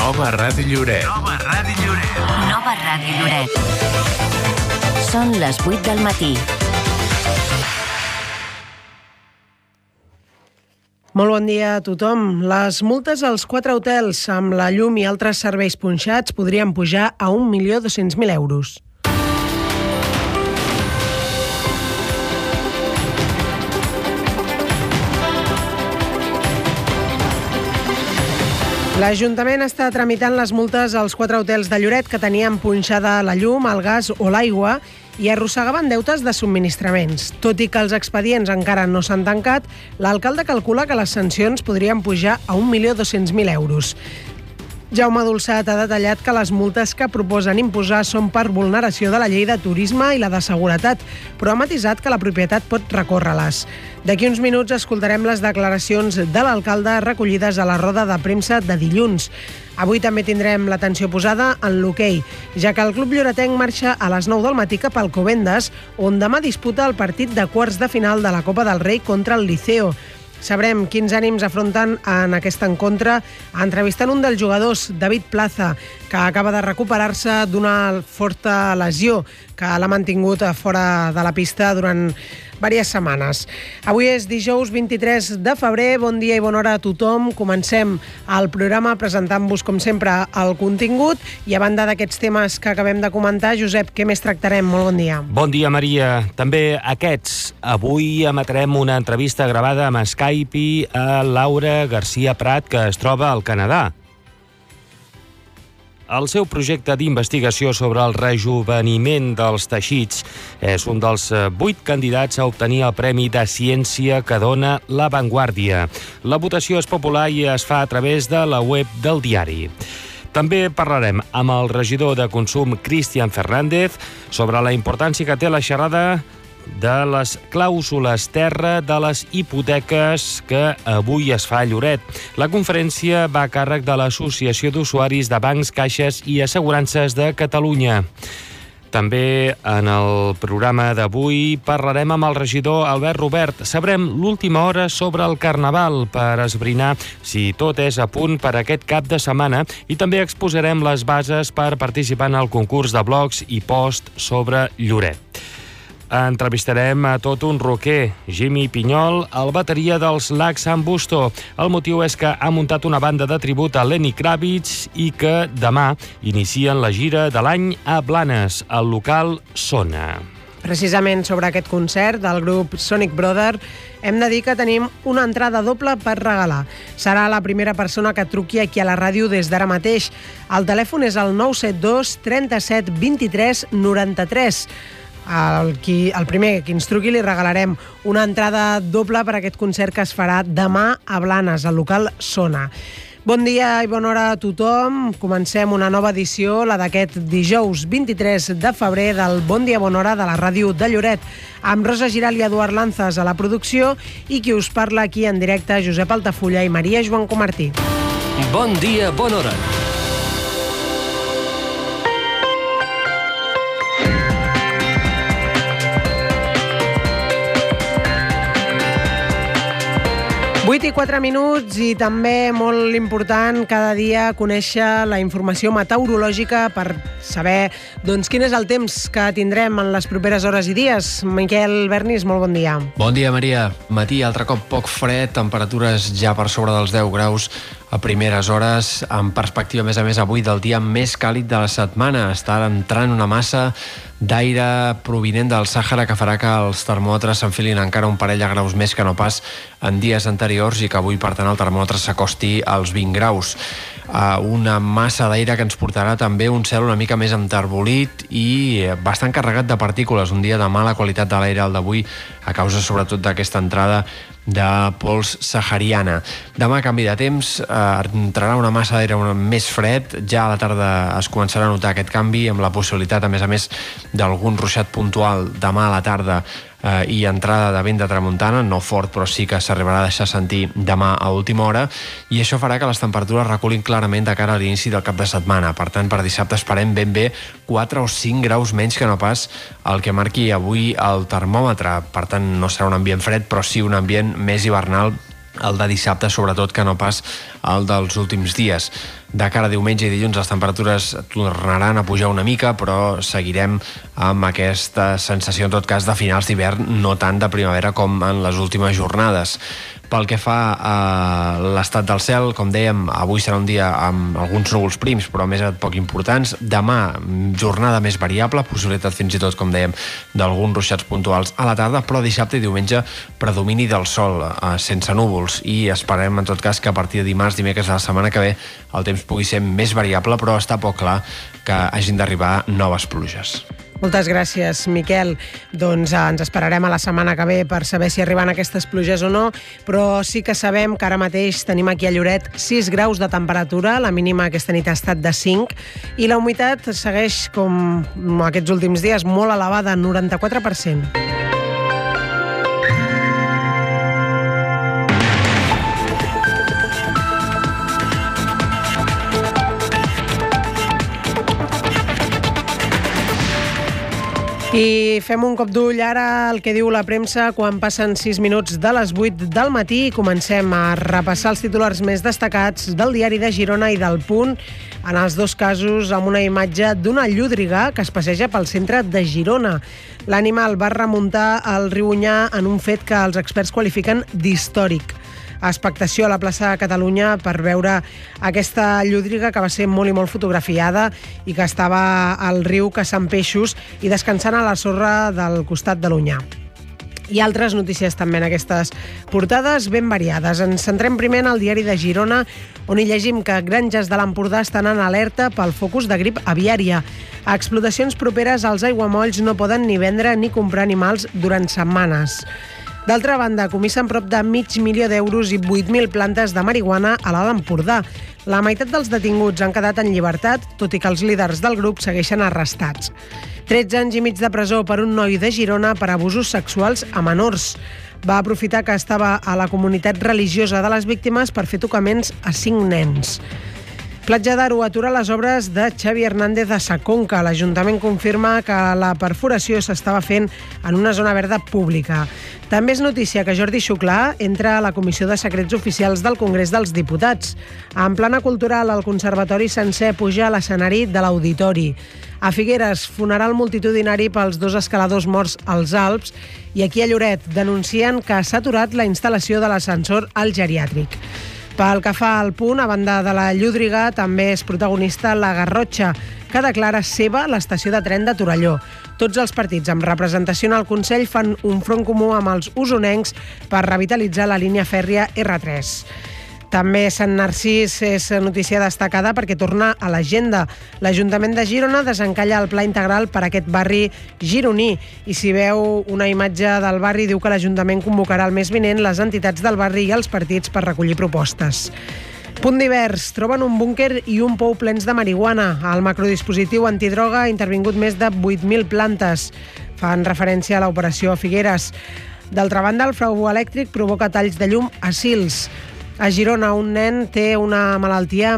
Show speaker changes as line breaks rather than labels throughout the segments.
Nova Ràdio Lloret.
Nova Ràdio Lloret.
Nova Ràdio Lloret. Són les 8 del matí.
Molt bon dia a tothom. Les multes als 4 hotels amb la llum i altres serveis punxats podrien pujar a 1.200.000 euros. L'Ajuntament està tramitant les multes als 4 hotels de Lloret que tenien punxada la llum, el gas o l'aigua i arrossegaven deutes de subministraments. Tot i que els expedients encara no s'han tancat, l'alcalde calcula que les sancions podrien pujar a 1.200.000 euros. Jaume Dolçat ha detallat que les multes que proposen imposar són per vulneració de la llei de turisme i la de seguretat, però ha matisat que la propietat pot recórrer-les. D'aquí uns minuts escoltarem les declaracions de l'alcalde recollides a la roda de premsa de dilluns. Avui també tindrem l'atenció posada en l'hoquei, ja que el club lloretenc marxa a les 9 del matí cap al Alcobendas, on demà disputa el partit de quarts de final de la Copa del Rei contra el Liceo. Sabrem quins ànims afronten en aquest encontre entrevistant un dels jugadors, David Plaza, que acaba de recuperar-se d'una forta lesió que l'ha mantingut fora de la pista durant diverses setmanes. Avui és dijous 23 de febrer, bon dia i bona hora a tothom. Comencem el programa presentant-vos, com sempre, el contingut i a banda d'aquests temes que acabem de comentar, Josep, què més tractarem? Molt bon dia.
Bon dia, Maria. També aquests. Avui emetrem una entrevista gravada amb Skype a Laura García Prat, que es troba al Canadà. El seu projecte d'investigació sobre el rejuveniment dels teixits és un dels 8 candidats a obtenir el Premi de Ciència que dona La Vanguardia. La votació és popular i es fa a través de la web del diari. També parlarem amb el regidor de Consum, Cristian Fernández, sobre la importància que té la xerrada de les clàusules terra de les hipoteques que avui es fa a Lloret. La conferència va a càrrec de l'Associació d'Usuaris de Bancs, Caixes i Assegurances de Catalunya. També en el programa d'avui parlarem amb el regidor Albert Robert. Sabrem l'última hora sobre el Carnaval per esbrinar si tot és a punt per aquest cap de setmana i també exposarem les bases per participar en el concurs de blogs i post sobre Lloret. Entrevistarem a tot un rocker, Jimmy Pinyol, el bateria dels Lacs San Busto. El motiu és que ha muntat una banda de tribut a Lenny Kravitz i que demà inicien la gira de l'any a Blanes, al local Sona.
Precisament sobre aquest concert del grup Sonic Brother hem de dir que tenim una entrada doble per regalar. Serà la primera persona que truqui aquí a la ràdio des d'ara mateix. El telèfon és el 972 37 23 93. El primer que ens truqui li regalarem una entrada doble per a aquest concert que es farà demà a Blanes, al local Sona. Bon dia i bona hora a tothom. Comencem una nova edició, la d'aquest dijous 23 de febrer del Bon dia, bona hora de la ràdio de Lloret, amb Rosa Giral i Eduard Lanzas a la producció i qui us parla aquí en directe, Josep Altafulla i Maria Joan Comartí.
Bon dia, bona hora.
8 i 4 minuts i també molt important cada dia conèixer la informació meteorològica per saber quin és el temps que tindrem en les properes hores i dies. Miquel Bernis, molt bon dia.
Bon dia, Maria. Matí altre cop poc fred, temperatures ja per sobre dels 10 graus a primeres hores, amb perspectiva, a més, avui del dia més càlid de la setmana. Està entrant una massa d'aire provinent del Sàhara que farà que els termòmetres s'enfilin encara un parell de graus més que no pas en dies anteriors i que avui, per tant, el termòmetre s'acosti als 20 graus. Una massa d'aire que ens portarà també un cel una mica més enterbolit i bastant carregat de partícules. Un dia de mala qualitat de l'aire, el d'avui, a causa sobretot d'aquesta entrada de pols sahariana. Demà, canvi de temps, entrarà una massa d'aire més fred. Ja a la tarda es començarà a notar aquest canvi, amb la possibilitat, a més, d'algun ruixat puntual demà a la tarda i entrada de vent de tramuntana, no fort, però sí que s'arribarà a deixar sentir demà a última hora, i això farà que les temperatures reculin clarament de cara a l'inici del cap de setmana. Per tant, per dissabte esperem ben bé 4 o 5 graus menys que no pas el que marqui avui el termòmetre. Per tant, no serà un ambient fred, però sí un ambient més hivernal el de dissabte, sobretot, que no pas el dels últims dies. De cara a diumenge i dilluns les temperatures tornaran a pujar una mica, però seguirem amb aquesta sensació, en tot cas, de finals d'hivern, no tant de primavera com en les últimes jornades. Pel que fa a l'estat del cel, com dèiem, avui serà un dia amb alguns núvols prims, però més poc importants. Demà, jornada més variable, possibilitat fins i tot, com dèiem, d'alguns ruixats puntuals a la tarda, però dissabte i diumenge predomini del sol, sense núvols, i esperem, en tot cas, que a partir de dimarts, dimecres de la setmana que ve, el temps pugui ser més variable, però està poc clar que hagin d'arribar noves pluges.
Moltes gràcies, Miquel. Doncs ens esperarem a la setmana que ve per saber si arriben aquestes pluges o no, però sí que sabem que ara mateix tenim aquí a Lloret 6 graus de temperatura, la mínima aquesta nit ha estat de 5, i la humitat segueix, com aquests últims dies, molt elevada, 94%. I fem un cop d'ull ara al que diu la premsa quan passen 6 minuts de les 8 del matí i comencem a repassar els titulars més destacats del Diari de Girona i del Punt, en els dos casos amb una imatge d'una llúdriga que es passeja pel centre de Girona. L'animal va remuntar al riu Onyar en un fet que els experts qualifiquen d'històric. Expectació a la plaça de Catalunya per veure aquesta llúdriga que va ser molt i molt fotografiada i que estava al riu caçant peixos i descansant a la sorra del costat de l'Onyar. I altres notícies també en aquestes portades ben variades. Ens centrem primer en el Diari de Girona, on hi llegim que granges de l'Empordà estan en alerta pel focus de grip aviària. A explotacions properes als aiguamolls no poden ni vendre ni comprar animals durant setmanes. D'altra banda, comissen prop de $500.000 i 8.000 plantes de marihuana a l'Alt Empordà. La meitat dels detinguts han quedat en llibertat, tot i que els líders del grup segueixen arrestats. 13 anys i mig de presó per un noi de Girona per abusos sexuals a menors. Va aprofitar que estava a la comunitat religiosa de les víctimes per fer tocaments a 5 nens. Platja d'Aro atura les obres de Xavi Hernández a Sa Conca. L'Ajuntament confirma que la perforació s'estava fent en una zona verda pública. També és notícia que Jordi Xuclà entra a la Comissió de Secrets Oficials del Congrés dels Diputats. En plana cultural, el Conservatori sencer puja a l'escenari de l'Auditori. A Figueres, funeral multitudinari pels 2 escaladors morts als Alps, i aquí a Lloret denuncien que s'ha aturat la instal·lació de l'ascensor al geriàtric. Pel que fa al Punt, a banda de la llúdriga, també és protagonista la Garrotxa, que declara seva l'estació de tren de Torelló. Tots els partits amb representació en el Consell fan un front comú amb els usonencs per revitalitzar la línia fèrria R3. També Sant Narcís és notícia destacada perquè torna a l'agenda. L'Ajuntament de Girona desencalla el pla integral per a aquest barri gironí. I si veu una imatge del barri, diu que l'Ajuntament convocarà el mes vinent les entitats del barri i els partits per recollir propostes. Punt divers. Troben un búnquer i un pou plens de marihuana. El macrodispositiu antidroga ha intervingut més de 8.000 plantes. Fan referència a l'operació Figueres. D'altra banda, el frau elèctric provoca talls de llum a Sils. A Girona, un nen té una malaltia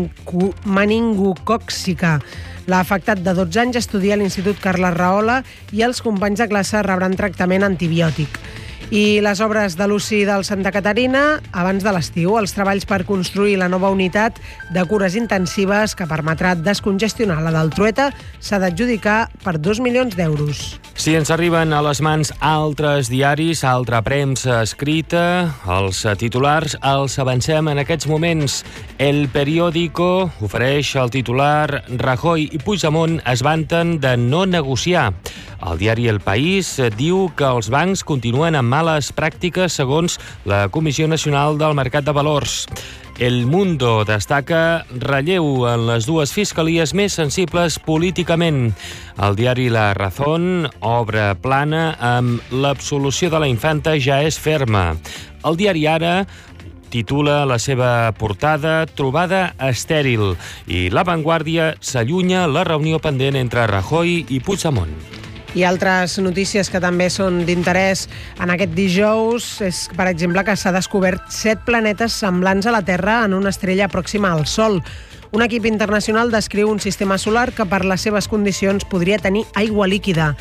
meningocòxica. L'afectat de 12 anys estudia a l'Institut Carles Rahola i els companys de classe rebran tractament antibiòtic. I les obres de l'UCI del Santa Caterina abans de l'estiu, els treballs per construir la nova unitat de cures intensives que permetrà descongestionar la del Trueta s'ha d'adjudicar per 2 milions d'euros.
Si ens arriben a les mans altres diaris, altra premsa escrita, els titulars els avancem en aquests moments. El Periódico ofereix el titular Rajoy i Puigdemont es vanten de no negociar. El diari El País diu que els bancs continuen amb males pràctiques segons la Comissió Nacional del Mercat de Valors. El Mundo destaca relleu en les dues fiscalies més sensibles políticament. El diari La Razón obre plana amb l'absolució de la infanta ja és ferma. El diari Ara titula la seva portada Trobada estèril i La Vanguardia s'allunya la reunió pendent entre Rajoy i Puigdemont.
I altres notícies que també són d'interès en aquest dijous és, per exemple, que s'ha descobert 7 planetes semblants a la Terra en una estrella pròxima al Sol. Un equip internacional descriu un sistema solar que per les seves condicions podria tenir aigua líquida.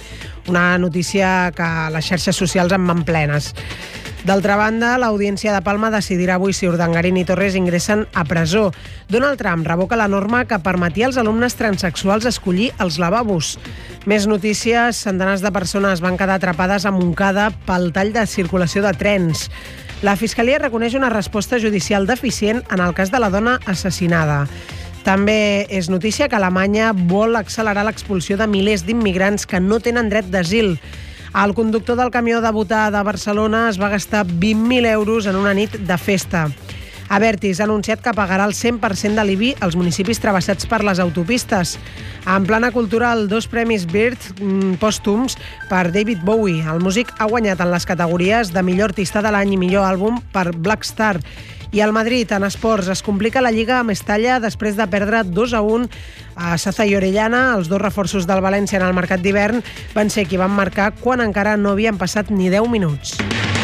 una notícia que les xarxes socials en van plenes. D'altra banda, l'Audiència de Palma decidirà avui si Urdangarín i Torres ingressen a presó. Donald Trump revoca la norma que permetia als alumnes transsexuals escollir els lavabos. Més notícies: centenars de persones van quedar atrapades a Montcada pel tall de circulació de trens. La Fiscalia reconeix una resposta judicial deficient en el cas de la dona assassinada. També és notícia que Alemanya vol accelerar l'expulsió de milers d'immigrants que no tenen dret d'asil. El conductor del camió de butà de Barcelona es va gastar 20.000 euros en una nit de festa. Abertis ha anunciat que pagarà el 100% de l'IBI als municipis travessats per les autopistes. En plana cultural, 2 premis Bird pòstums per David Bowie. El músic ha guanyat en les categories de millor artista de l'any i millor àlbum per Black Star. I el Madrid, en esports, es complica la Lliga a Mestalla després de perdre 2-1 a Saza i Orellana. Els 2 reforços del València en el mercat d'hivern van ser qui van marcar quan encara no havien passat ni 10 minuts.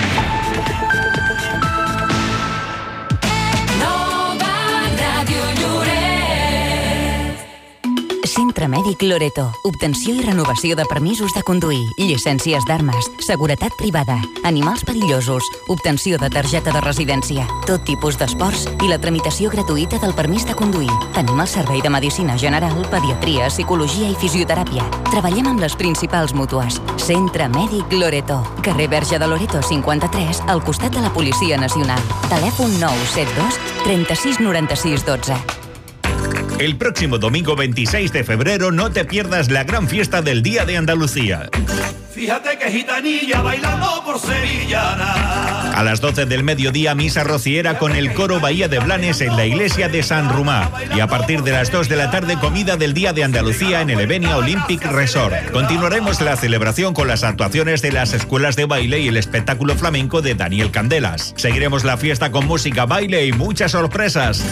Centre Mèdic Loreto. Obtenció i renovació de permisos de conduir, llicències d'armes, seguretat privada, animals perillosos, obtenció de targeta de residència, tot tipus d'esports i la tramitació gratuïta del permís de conduir. Tenim el servei de medicina general, pediatria, psicologia i fisioteràpia. Treballem amb les principals mútues. Centre Mèdic Loreto. Carrer Verge de Loreto 53, al costat de la Policia Nacional. Telèfon 972 36 96 12.
El próximo domingo 26 de febrero no te pierdas la gran fiesta del Día de Andalucía.
Fíjate que gitanilla bailando por sevillana.
A las 12 del mediodía, misa rociera con el coro Bahía de Blanes en la iglesia de San Romà. Y a partir de las 2 de la tarde, comida del Día de Andalucía en el Evenia Olympic Resort. Continuaremos la celebración con las actuaciones de las escuelas de baile y el espectáculo flamenco de Daniel Candelas. Seguiremos la fiesta con música, baile y muchas sorpresas.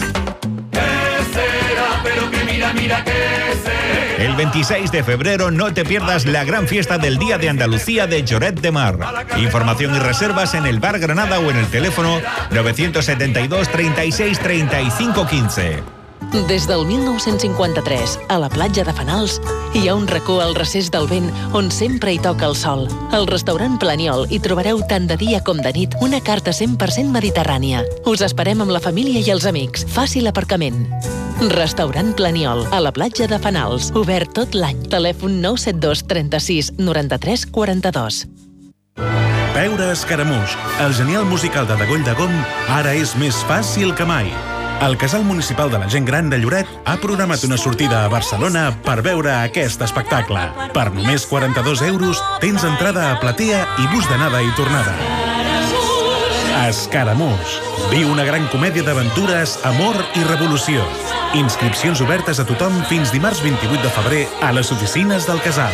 Pero que mira que sé.
El 26 de febrero no te pierdas la gran fiesta del Día de Andalucía de Lloret de Mar. Información y reservas en el Bar Granada o en el teléfono 972 36 35 15.
Des del 1953, a la platja de Fanals, hi ha un racó al recés del vent on sempre hi toca el sol. Al restaurant Planiol hi trobareu tant de dia com de nit una carta 100% mediterrània. Us esperem amb la família i els amics. Fàcil aparcament. Restaurant Planiol, a la platja de Fanals. Obert tot l'any. Telèfon 972 36 93 42.
Veure Escaramuix, el genial musical de Degoll de Gom, ara és més fàcil que mai. El Casal Municipal de la Gent Gran de Lloret ha programat una sortida a Barcelona per veure aquest espectacle. Per només 42 euros tens entrada a platea i bus d'anada i tornada. Escaramuix. Viu una gran comèdia d'aventures, amor i revolució. Inscripcions obertes a tothom fins dimarts 28 de febrer a les oficines del Casal.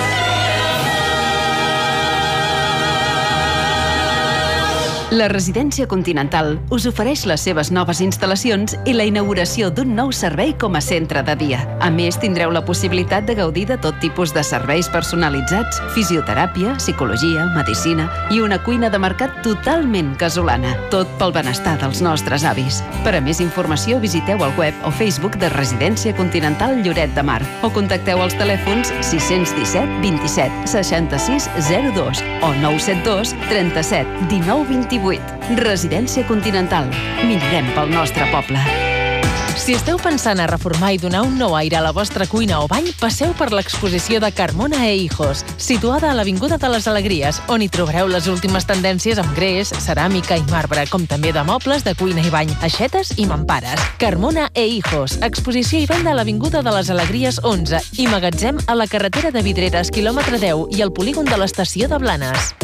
La Residència Continental us ofereix les seves noves instal·lacions i la inauguració d'un nou servei com a centre de dia. A més, tindreu la possibilitat de gaudir de tot tipus de serveis personalitzats, fisioteràpia, psicologia, medicina i una cuina de mercat totalment casolana. Tot pel benestar dels nostres avis. Per a més informació, visiteu el web o Facebook de Residència Continental Lloret de Mar o contacteu als telèfons 617 27 66 02 o 972 37 19 28. Residència Continental. Millorem pel nostre poble.
Si esteu pensant a reformar i donar un nou aire a la vostra cuina o bany, passeu per l'exposició de Carmona e Hijos, situada a l'Avinguda de les Alegries, on hi trobareu les últimes tendències amb gres, ceràmica i marbre, com també de mobles de cuina i bany, aixetes i mampares. Carmona e Hijos, exposició i venda a l'Avinguda de les Alegries 11 i magatzem a la carretera de Vidreres, quilòmetre 10 i al polígon de l'estació de Blanes.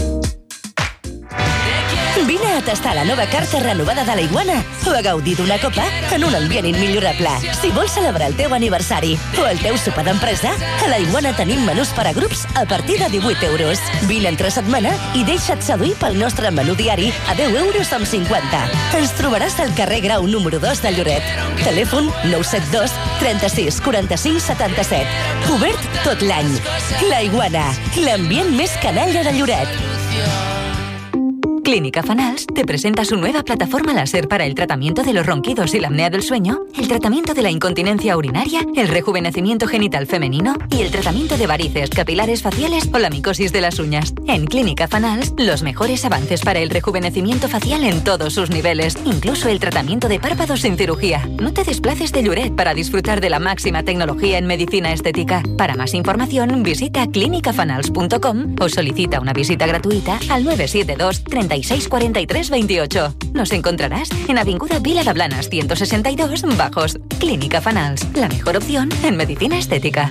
Vine a tastar la nova carta renovada de la Iguana o a gaudir d'una copa en un ambient immillorable. Si vols celebrar el teu aniversari o el teu sopar d'empresa, a la Iguana tenim menús per a grups a partir de 18 euros. Vine entre setmana i deixa't seduir pel nostre menú diari a 10 euros amb 50. Ens trobaràs al carrer Grau número 2 de Lloret. Telèfon 972 36 45 77. Obert tot l'any. La Iguana, l'ambient més canalla de Lloret. Clínica Fanals te presenta su nueva plataforma láser para el tratamiento de los ronquidos y la apnea del sueño, el tratamiento de la incontinencia urinaria, el rejuvenecimiento genital femenino y el tratamiento de varices, capilares faciales o la micosis de las uñas. En Clínica Fanals, los mejores avances para el rejuvenecimiento facial en todos sus niveles, incluso el tratamiento de párpados sin cirugía. No te desplaces de Lloret para disfrutar de la máxima tecnología en medicina estética. Para más información, visita clinicafanals.com o solicita una visita gratuita al 972 36 43 28. Nos encontrarás en Avinguda Vila de Blanes 162 Bajos. Clínica Fanals, la mejor opción en medicina estética.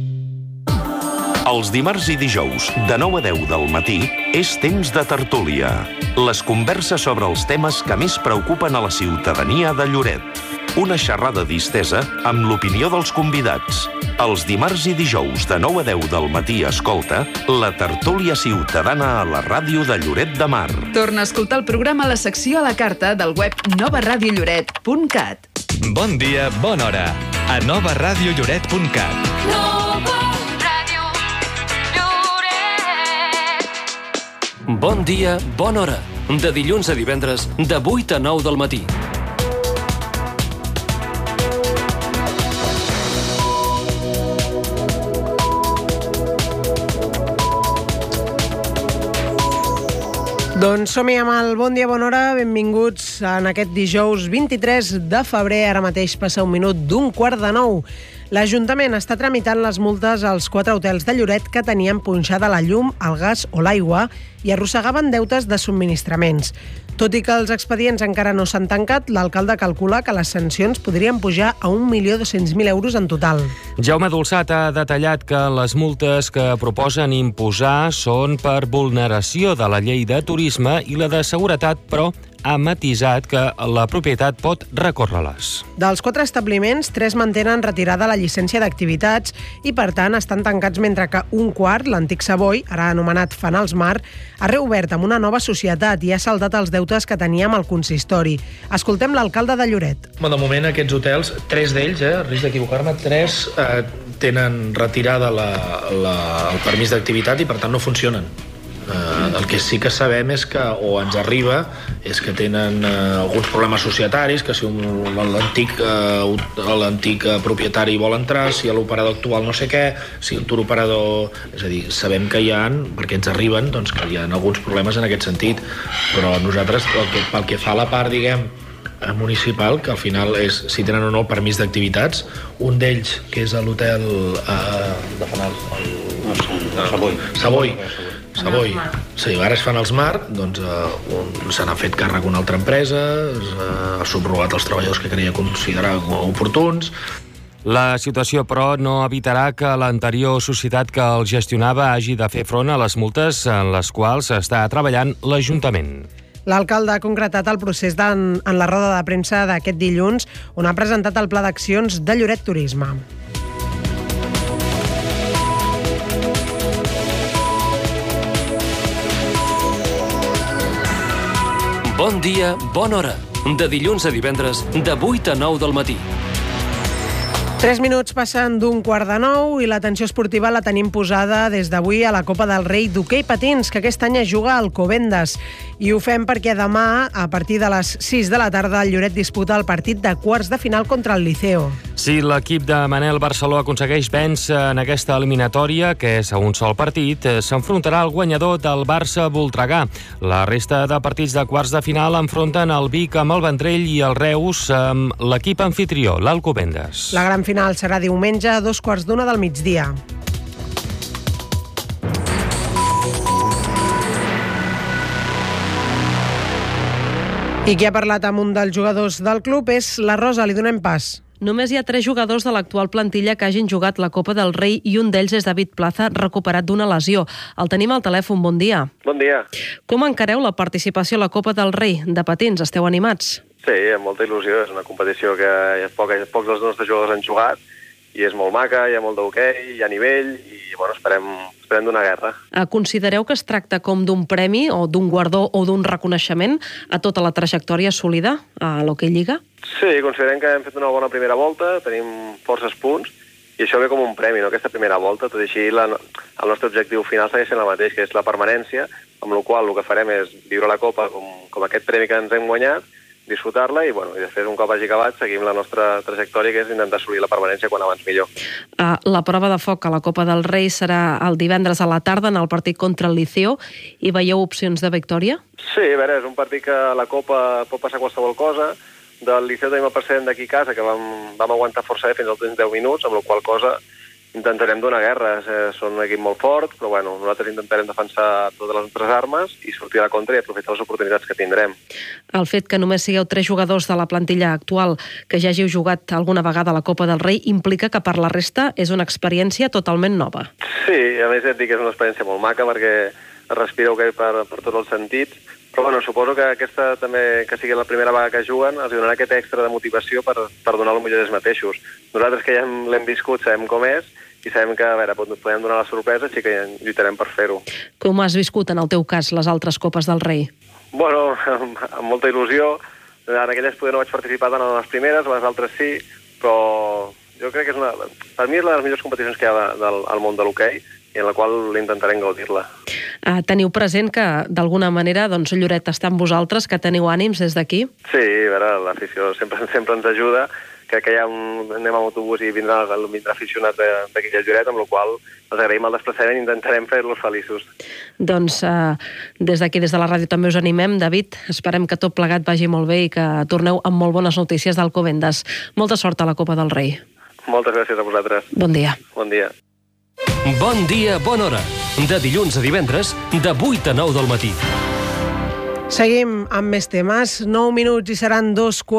Els dimarts i dijous, de 9 a 10 del matí, és temps de tertúlia. Les converses sobre els temes que més preocupen a la ciutadania de Lloret. Una xerrada distesa amb l'opinió dels convidats. Els dimarts i dijous, de 9 a 10 del matí, escolta la tertúlia ciutadana a la ràdio de Lloret de Mar.
Torna a escoltar el programa a la secció a la carta del web novaradiolloret.cat.
Bon dia, bona hora. A novaradiolloret.cat.
Bon dia, bona hora. De dilluns a divendres, de 8 a 9 del matí.
Doncs som-hi amb el Bon dia, bona hora. Benvinguts en aquest dijous 23 de febrer. Ara mateix passa un minut d'un quart de 9. L'Ajuntament està tramitant les multes als 4 hotels de Lloret que tenien punxada la llum, el gas o l'aigua i arrossegaven deutes de subministraments. Tot i que els expedients encara no s'han tancat, l'alcalde calcula que les sancions podrien pujar a 1.200.000 euros en total.
Jaume Dolçat ha detallat que les multes que proposen imposar són per vulneració de la llei de turisme i la de seguretat, però ha matisat que la propietat pot recórrer-les.
Dels 4 establiments, 3 mantenen retirada la llicència d'activitats i, per tant, estan tancats, mentre que un quart, l'antic Savoy, ara anomenat Fanals Mar, ha reobert amb una nova societat i ha saldat els deutes que tenia amb el consistori. Escoltem l'alcalde de Lloret.
De moment, aquests hotels, 3 d'ells, risc d'equivocar-me, 3 tenen retirada el permís d'activitat i, per tant, no funcionen. El que sí que sabem és que, o ens arriba, és que tenen alguns problemes societaris, que si l'antic propietari vol entrar, si l'operador actual no sé què, si el turoperador... És a dir, sabem que hi ha, perquè ens arriben, doncs que hi ha alguns problemes en aquest sentit, però nosaltres, pel que fa a la part, diguem, municipal, que al final és si tenen o no el permís d'activitats, un d'ells, que és l'hotel de Fanal, Savoy. Sí, ara es fan els Mar, doncs se n'ha fet càrrec una altra empresa, ha subrogat els treballadors que considerar oportuns.
La situació, però, no evitarà que l'anterior societat que el gestionava hagi de fer front a les multes en les quals està treballant l'Ajuntament.
L'alcalde ha concretat el procés en la roda de premsa d'aquest dilluns, on ha presentat el pla d'accions de Lloret Turisme.
Bon dia, bona hora. De dilluns a divendres, de 8 a 9 del matí.
3 minuts passen d'un quart de 9 i l'atenció esportiva la tenim posada des d'avui a la Copa del Rei d'hoquei patins, que aquest any es juga al Alcobendas. I ho fem perquè demà, a partir de les 6 de la tarda, el Lloret disputa el partit de quarts de final contra el Liceo.
Si l'equip de Manel Barceló aconsegueix vèncer en aquesta eliminatòria, que és a un sol partit, s'enfrontarà al guanyador del Barça-Voltregà. La resta de partits de quarts de final enfronten el Vic amb el Vendrell i el Reus amb l'equip anfitrió, l'Alcobendas.
La gran final serà diumenge a 2:15 del migdia. I qui ha parlat amb un dels jugadors del club és la Rosa. Li donem pas.
Només hi ha 3 jugadors de l'actual plantilla que hagin jugat la Copa del Rei i un d'ells és David Plaza, recuperat d'una lesió. El tenim al telèfon. Bon dia.
Bon dia.
Com encareu la participació a la Copa del Rei de patins? Esteu animats?
Sí, amb molta il·lusió. És una competició que pocs dels nostres jugadors han jugat i és molt maca, hi ha molt d'hoquei, hi ha nivell i bueno, esperem donar guerra.
Considereu que es tracta com d'un premi o d'un guardó o d'un reconeixement a tota la trajectòria assolida a l'Hoquei Lliga?
Sí, considerem que hem fet una bona primera volta, tenim forces punts i això ve com un premi, no? Aquesta primera volta, tot i així el nostre objectiu final segueix sent el mateix, que és la permanència, amb la qual el que farem és viure la Copa com aquest premi que ens hem guanyat, disfrutar-la i després un cop hagi acabat seguim la nostra trajectòria, que és intentar assolir la permanència quan abans millor.
La prova de foc a la Copa del Rei serà el divendres a la tarda en el partit contra el Liceo. Hi veieu opcions de victòria?
Sí, a veure, és un partit que a la Copa pot passar qualsevol cosa. Del Liceo tenim el precedent d'aquí a casa, que vam aguantar força bé fins als 10 minuts, amb la qual cosa intentarem donar guerra. Són un equip molt fort, però bueno, nosaltres intentarem defensar totes les nostres armes i sortir a la contra i aprofitar les oportunitats que tindrem.
El fet que només sigueu 3 jugadors de la plantilla actual que ja hàgiu jugat alguna vegada a la Copa del Rei implica que per la resta és una experiència totalment nova.
Sí, a més et dic que és una experiència molt maca perquè respireu per tots els sentits, però bueno, suposo que aquesta també, que sigui la primera vegada que juguen, els donarà aquest extra de motivació per donar el millor d'ells mateixos. Nosaltres que ja l'hem viscut, sabem com és, i sabem que, a veure, podem donar la sorpresa, així que lluitarem per fer-ho.
Com has viscut, en el teu cas, les altres Copes del Rei?
Bueno, amb molta il·lusió. En aquelles poder no vaig participar tant en les primeres, les altres sí, però jo crec que per mi és una de les millors competicions que hi ha al món de l'hoquei i en la qual intentarem gaudir-la.
Teniu present que, d'alguna manera, Lloret està amb vosaltres, que teniu ànims des d'aquí?
Sí, a veure, l'afició sempre ens ajuda. Crec que ja anem amb autobús i vindrà aficionat d'aquí a Lloret, amb la qual els agraïm el desplaçament i intentarem fer-los feliços.
Doncs des d'aquí, des de la ràdio, també us animem. David, esperem que tot plegat vagi molt bé i que torneu amb molt bones notícies d'Alcobendas. Molta sort a la Copa del Rei.
Moltes gràcies a vosaltres.
Bon dia.
Bon dia.
Bon dia, bona hora. De dilluns a divendres, de 8 a 9 del matí.
Seguim amb més temes. 9 minuts i seran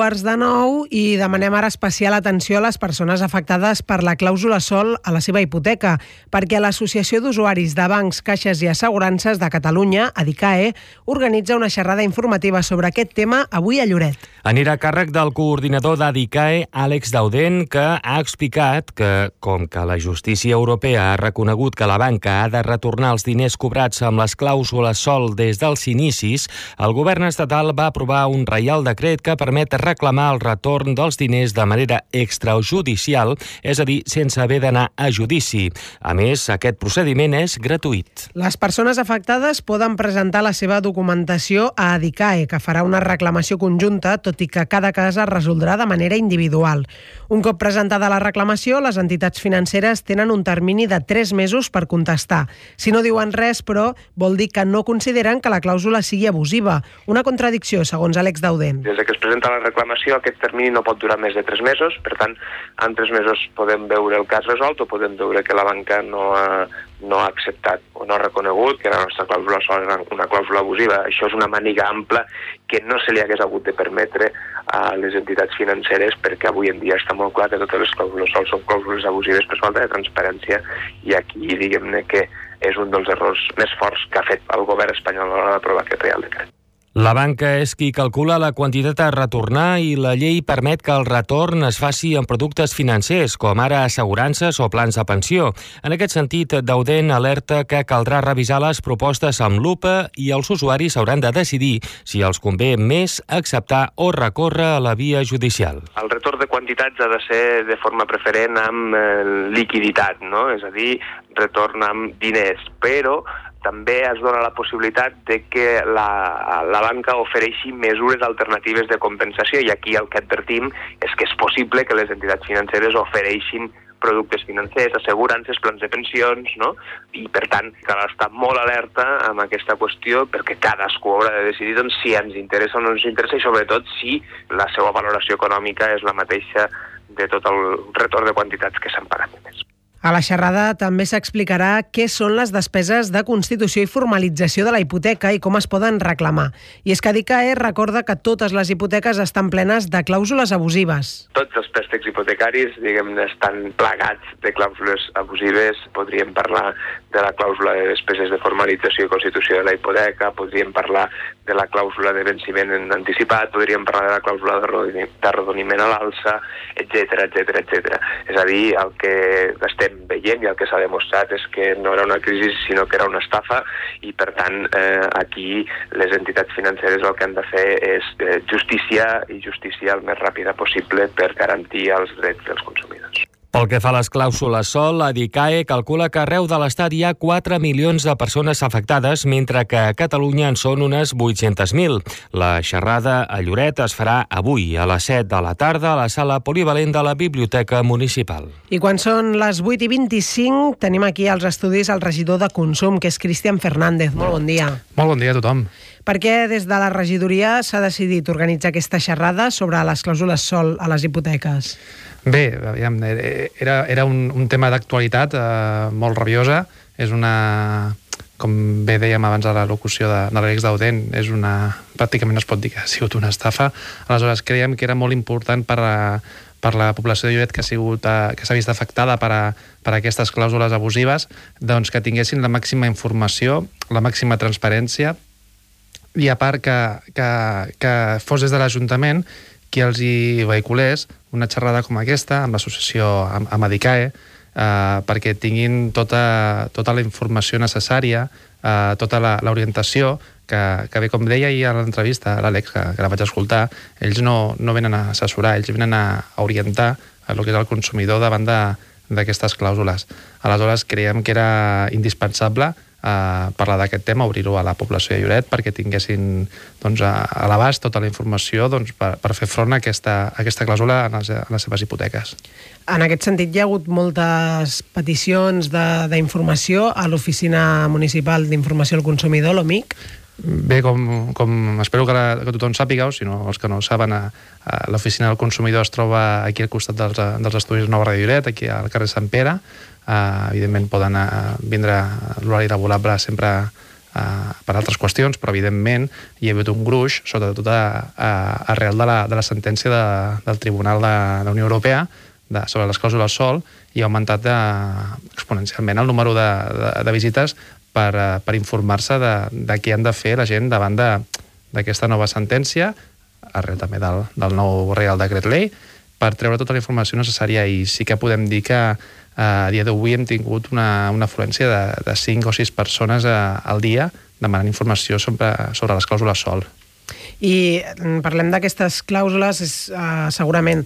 2:15 i demanem ara especial atenció a les persones afectades per la clàusula SOL a la seva hipoteca, perquè l'Associació d'Usuaris de Bancs, Caixes i Assegurances de Catalunya, ADICAE, organitza una xerrada informativa sobre aquest tema avui a Lloret.
Anirà a càrrec del coordinador d'ADICAE, Àlex Dauden, que ha explicat que, com que la justícia europea ha reconegut que la banca ha de retornar els diners cobrats amb les clàusules SOL des dels inicis, el govern estatal va aprovar un reial decret que permet reclamar el retorn dels diners de manera extrajudicial, és a dir, sense haver d'anar a judici. A més, aquest procediment és gratuït.
Les persones afectades poden presentar la seva documentació a ADICAE, que farà una reclamació conjunta, tot i que cada cas es resoldrà de manera individual. Un cop presentada la reclamació, les entitats financeres tenen un termini de 3 mesos per contestar. Si no diuen res, però, vol dir que no consideren que la clàusula sigui abusiva. Una contradicció, segons Àlex Dauden.
Des que es presenta la reclamació, aquest termini no pot durar més de 3 mesos, per tant, en 3 mesos podem veure el cas resolt o podem veure que la banca no ha acceptat o no ha reconegut que la nostra clàusula SOL era una clàusula abusiva. Això és una màniga ampla que no se li hagués hagut de permetre a les entitats financeres, perquè avui en dia està molt clar que totes les clàusules SOL són clàusules abusives per falta de transparència, i aquí diguem-ne que és un dels errors més forts que ha fet el govern espanyol a l'hora d'aprovar aquest reial decret.
La banca és qui calcula la quantitat a retornar i la llei permet que el retorn es faci en productes financers, com ara assegurances o plans de pensió. En aquest sentit, Dauden alerta que caldrà revisar les propostes amb lupa i els usuaris hauran de decidir si els convé més acceptar o recórrer a la via judicial.
El retorn de quantitats ha de ser de forma preferent amb liquiditat, no? És a dir, retorn amb diners, però també es dona la possibilitat de que la banca ofereixi mesures alternatives de compensació, i aquí el que advertim és que és possible que les entitats financeres ofereixin productes financers, assegurances, plans de pensions, no? I per tant cal estar molt alerta amb aquesta qüestió, perquè cadascú haurà de decidir si ens interessa o no ens interessa, i sobretot si la seva valoració econòmica és la mateixa de tot el retorn de quantitats que s'han pagat més.
A la xerrada també s'explicarà què són les despeses de constitució i formalització de la hipoteca i com es poden reclamar. I és que ADICAE recorda que totes les hipoteques estan plenes de clàusules abusives.
Tots els préstecs hipotecaris, diguem-ne, estan plagats de clàusules abusives. Podríem parlar de la clàusula de despeses de formalització i constitució de la hipoteca, podríem parlar de la clàusula de venciment anticipat, podríem parlar de la clàusula d'arrodoniment a l'alça, etc. És a dir, el que estem veient i el que s'ha demostrat és que no era una crisi, sinó que era una estafa, i per tant aquí les entitats financeres el que han de fer és justícia, i justícia el més ràpida possible per garantir els drets dels consumidors.
Pel que fa a les clàusules sol, la DICAE calcula que arreu de l'Estat hi ha 4 milions de persones afectades, mentre que a Catalunya en són unes 800.000. La xerrada a Lloret es farà avui a les 7 de la tarda a la sala polivalent de la Biblioteca Municipal.
I quan són les 8:25 tenim aquí als estudis el regidor de Consum, que és Cristian Fernández. Molt bon dia.
Molt bon dia a tothom.
Per què des de la regidoria s'ha decidit organitzar aquesta xerrada sobre les clàusules sol a les hipoteques?
Bé, aviam, era un tema d'actualitat molt rabiosa. És una, com bé dèiem abans de la locució de l'Àlex Dauden, pràcticament es pot dir que ha sigut una estafa. Aleshores, creiem que era molt important per la població de Lloret que s'ha vist afectada per aquestes clàusules abusives, doncs que tinguessin la màxima informació, la màxima transparència, i a part que fos des de l'Ajuntament qui els hi vehiculés una xerrada com aquesta amb l'associació amb DICAE, perquè tinguin tota la informació necessària, tota l'orientació, que bé, com deia ahir a l'entrevista, l'Àlex, que la vaig escoltar, ells no venen a assessorar, ells venen a orientar el que és el consumidor davant d'aquestes clàusules. Aleshores, creiem que era indispensable parlar d'aquest tema, obrir-ho a la població de Lloret perquè tinguessin a l'abast tota la informació per fer front a aquesta clàusula en les seves hipoteques.
En aquest sentit, hi ha hagut moltes peticions d'informació a l'Oficina Municipal d'Informació al Consumidor, l'OMIC.
Bé, com espero que tothom sàpiga, o si no, els que no ho saben, l'Oficina del Consumidor es troba aquí al costat dels estudis Nova Ràdio Lloret, aquí al carrer Sant Pere. Evidentment poden vindre l'horari laborable sempre per altres qüestions, però evidentment hi ha hagut un gruix, sobretot arrel de la sentència del Tribunal de la Unió Europea sobre les clàusules sol, i ha augmentat exponencialment el número de visites per informar-se de què han de fer la gent davant d'aquesta nova sentència, arrel també del nou Reial Decret Llei, per treure tota la informació necessària. I sí que podem dir que a dia d'avui hem tingut una afluència de 5 o 6 persones al dia demanant informació sobre les clàusules sol.
I parlem d'aquestes clàusules, és segurament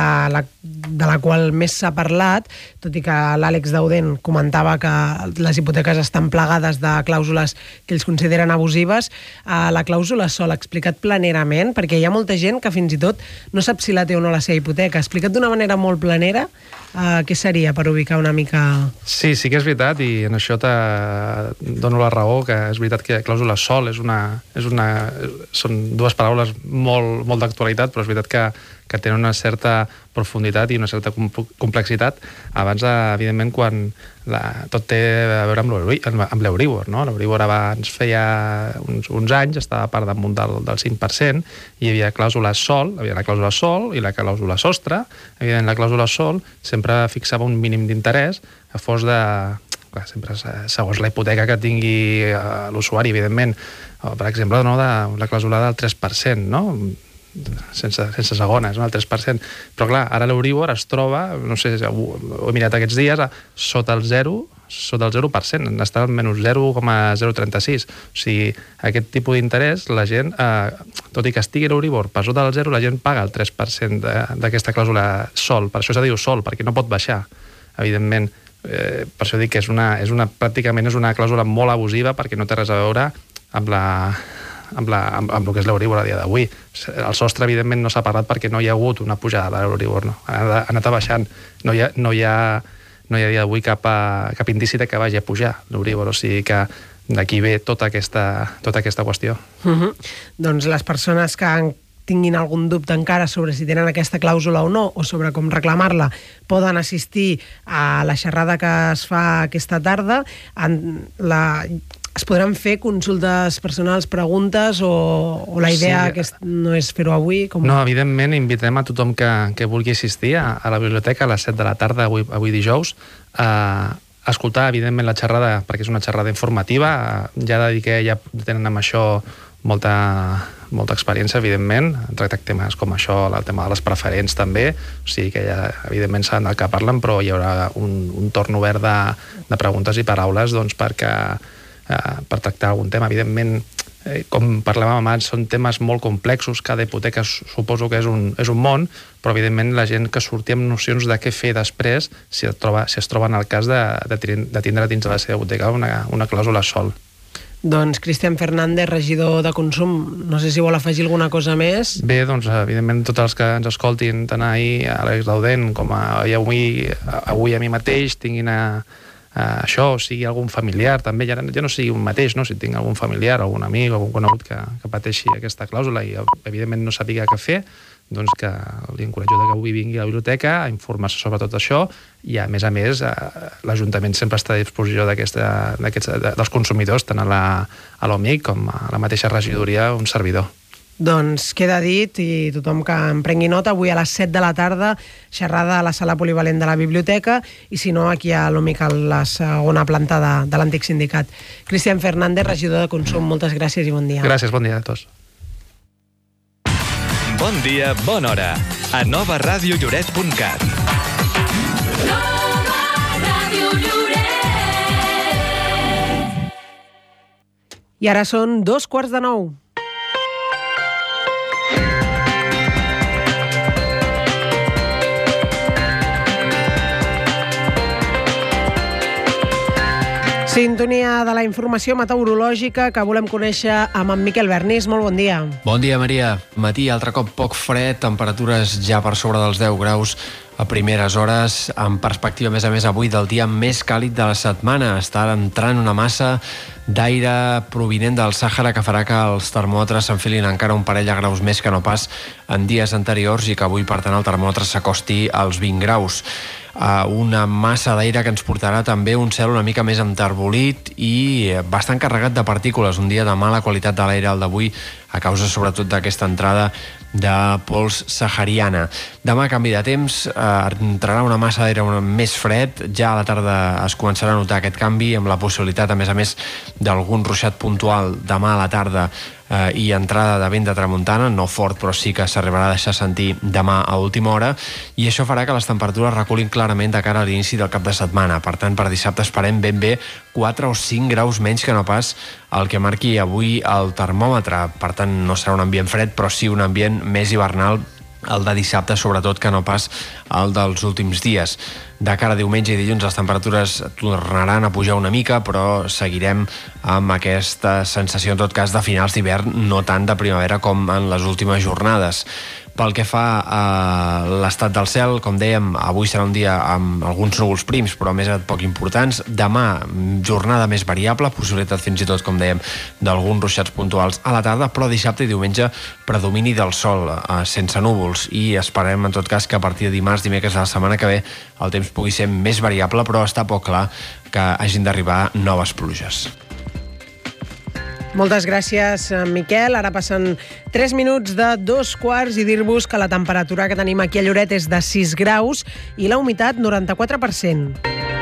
de la qual més s'ha parlat, tot i que l'Àlex Dauden comentava que les hipoteques estan plagades de clàusules que ells consideren abusives. La clàusula sol, explicat planerament, perquè hi ha molta gent que fins i tot no sap si la té o no la seva hipoteca. Explicat d'una manera molt planera, què seria per ubicar una mica...
Sí que és veritat, i en això dono la raó, que és veritat que clàusula sol són dues paraules molt d'actualitat, però és veritat que tenen una certa profunditat i una certa complexitat. Abans, evidentment, quan tot té a veure amb l'Euríbor, no? L'Euríbor abans feia uns anys, estava per damunt del 5%, i hi havia clàusula sol, hi havia la clàusula sol i la clàusula sostre. Evidentment, la clàusula sol sempre fixava un mínim d'interès a fos sempre segons la hipoteca que tingui l'usuari, evidentment. Per exemple, la clàusula del 3%, no? Sense segones, no? El 3%. Però clar, ara l'Euríbor es troba, no sé, ho he mirat aquests dies, sota el 0%, està al menys 0,036. O sigui, aquest tipus d'interès, la gent, tot i que estigui l'Euríbor per sota del 0, la gent paga el 3% d'aquesta clàusula sol. Per això se diu sol, perquè no pot baixar, evidentment. Per això dic que pràcticament és una clàusula molt abusiva, perquè no té res a veure amb el que és l'Euríbor a dia d'avui. El sostre, evidentment, no s'ha parlat perquè no hi ha hagut una pujada de l'Euríbor, no? Ha anat baixant. No hi ha a dia d'avui cap indici que vagi a pujar l'Euríbor, o sigui que d'aquí ve tota aquesta qüestió.
Doncs les persones que tinguin algun dubte encara sobre si tenen aquesta clàusula o no, o sobre com reclamar-la, poden assistir a la xerrada que es fa aquesta tarda. Es podran fer consultes personals, preguntes, o la idea no és fer-ho avui?
No, evidentment, invitem a tothom que vulgui assistir a la biblioteca a les 7 de la tarda, avui dijous, a escoltar, evidentment, la xerrada, perquè és una xerrada informativa. Ja de dir que ja tenen amb això molta experiència, evidentment. Han tractat temes com això, el tema de les preferents també, o sigui que ja, evidentment, saben del que parlen, però hi haurà un torn obert de preguntes i paraules per tractar algun tema. Evidentment, com parlàvem abans, són temes molt complexos, cada hipoteca suposo que és un món, però evidentment la gent que sortia amb nocions de què fer després si es troba en el cas de tindre dins de la seva hipoteca una clàusula sol.
Doncs Cristian Fernández, regidor de Consum, no sé si vol afegir alguna cosa més.
Bé, doncs evidentment tots els que ens escoltin tant ahir a l'Àlex Laudent com avui a mi mateix tinguin això, o sigui algun familiar també, ja no sigui un mateix, no? Si tinc algun familiar, algun amic, algun conegut que pateixi aquesta clàusula i evidentment no sàpiga què fer, doncs que li encoratjo que avui vingui a la biblioteca a informar-se sobre tot això i a més l'Ajuntament sempre està a disposició dels consumidors, tant a l'OMIC com a la mateixa regidoria, un servidor.
Doncs queda dit, i tothom que en prengui nota, avui a les 7 de la tarda, xerrada a la sala polivalent de la biblioteca, i si no, aquí a l'OMIC, a la segona planta de l'antic sindicat. Cristian Fernández, regidor de Consum, moltes gràcies i bon dia.
Gràcies, bon dia a tots.
Bon dia, bona hora. A novaradiolloret.cat.
I ara són 8:45. Sintonia de la informació meteorològica que volem conèixer amb en Miquel Bernís. Molt bon dia.
Bon dia, Maria. Matí, altre cop poc fred, temperatures ja per sobre dels 10 graus a primeres hores, amb perspectiva, a més, avui del dia més càlid de la setmana. Està entrant una massa d'aire provinent del Sàhara que farà que els termòmetres s'enfilin encara un parell de graus més que no pas en dies anteriors i que avui, per tant, el termòmetre s'acosti als 20 graus. Una massa d'aire que ens portarà també un cel una mica més enterbolit i bastant carregat de partícules, un dia de mala qualitat de l'aire el d'avui a causa sobretot d'aquesta entrada de pols sahariana. Demà, canvi de temps, entrarà una massa d'aire més fred, ja a la tarda es començarà a notar aquest canvi amb la possibilitat, a més, d'algun ruixat puntual demà a la tarda i entrada de vent de tramuntana, no fort però sí que s'arribarà a deixar sentir demà a última hora, i això farà que les temperatures reculin clarament de cara a l'inici del cap de setmana. Per tant, per dissabte esperem ben bé 4 o 5 graus menys que no pas el que marqui avui el termòmetre. Per tant, no serà un ambient fred, però sí un ambient més hivernal, el de dissabte, sobretot, que no pas el dels últims dies. De cara a diumenge i dilluns les temperatures tornaran a pujar una mica, però seguirem amb aquesta sensació, en tot cas, de finals d'hivern, no tant de primavera com en les últimes jornades. Pel que fa a l'estat del cel, com dèiem, avui serà un dia amb alguns núvols prims, però més poc importants. Demà, jornada més variable, possibilitat fins i tot, com dèiem, d'alguns ruixats puntuals a la tarda, però dissabte i diumenge predomini del sol, sense núvols, i esperem, en tot cas, que a partir de dimarts, dimecres de la setmana que ve, el temps pugui ser més variable, però està poc clar que hagin d'arribar noves pluges.
Moltes gràcies, Miquel. Ara passen 3 minuts de 2:15 i dir-vos que la temperatura que tenim aquí a Lloret és de 6 graus i la humitat 94%.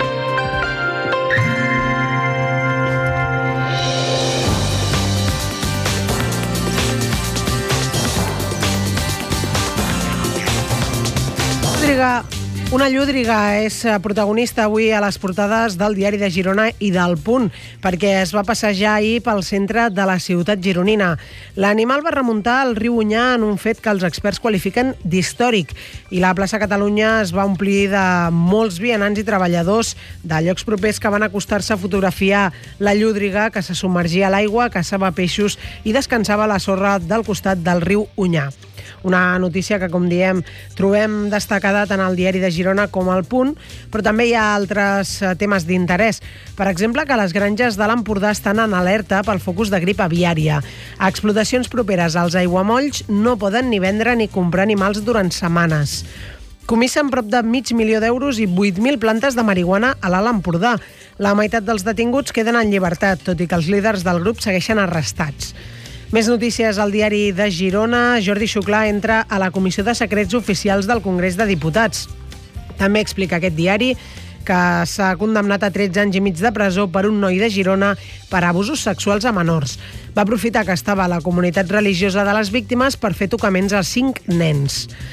Una llúdriga és protagonista avui a les portades del Diari de Girona i del Punt, perquè es va passejar ahir pel centre de la ciutat gironina. L'animal va remuntar al riu Onyar en un fet que els experts qualifiquen d'històric, i la plaça Catalunya es va omplir de molts vianants i treballadors de llocs propers que van acostar-se a fotografiar la llúdriga que se submergia a l'aigua, caçava peixos i descansava a la sorra del costat del riu Onyar. Una notícia que, com diem, trobem destacada tant al Diari de Girona com al Punt, però també hi ha altres temes d'interès. Per exemple, que les granges de l'Empordà estan en alerta pel focus de grip aviària. A explotacions properes als aiguamolls no poden ni vendre ni comprar animals durant setmanes. Comissen prop de $500.000 i 8.000 plantes de marihuana a l'Alt Empordà. La meitat dels detinguts queden en llibertat, tot i que els líders del grup segueixen arrestats. Més notícies al Diari de Girona. Jordi Xuclà entra a la Comissió de Secrets Oficials del Congrés de Diputats. També explica aquest diari que s'ha condemnat a 13 anys i mig de presó per un noi de Girona per abusos sexuals a menors. Va aprofitar que estava a la comunitat religiosa de les víctimes per fer tocaments a 5 nens.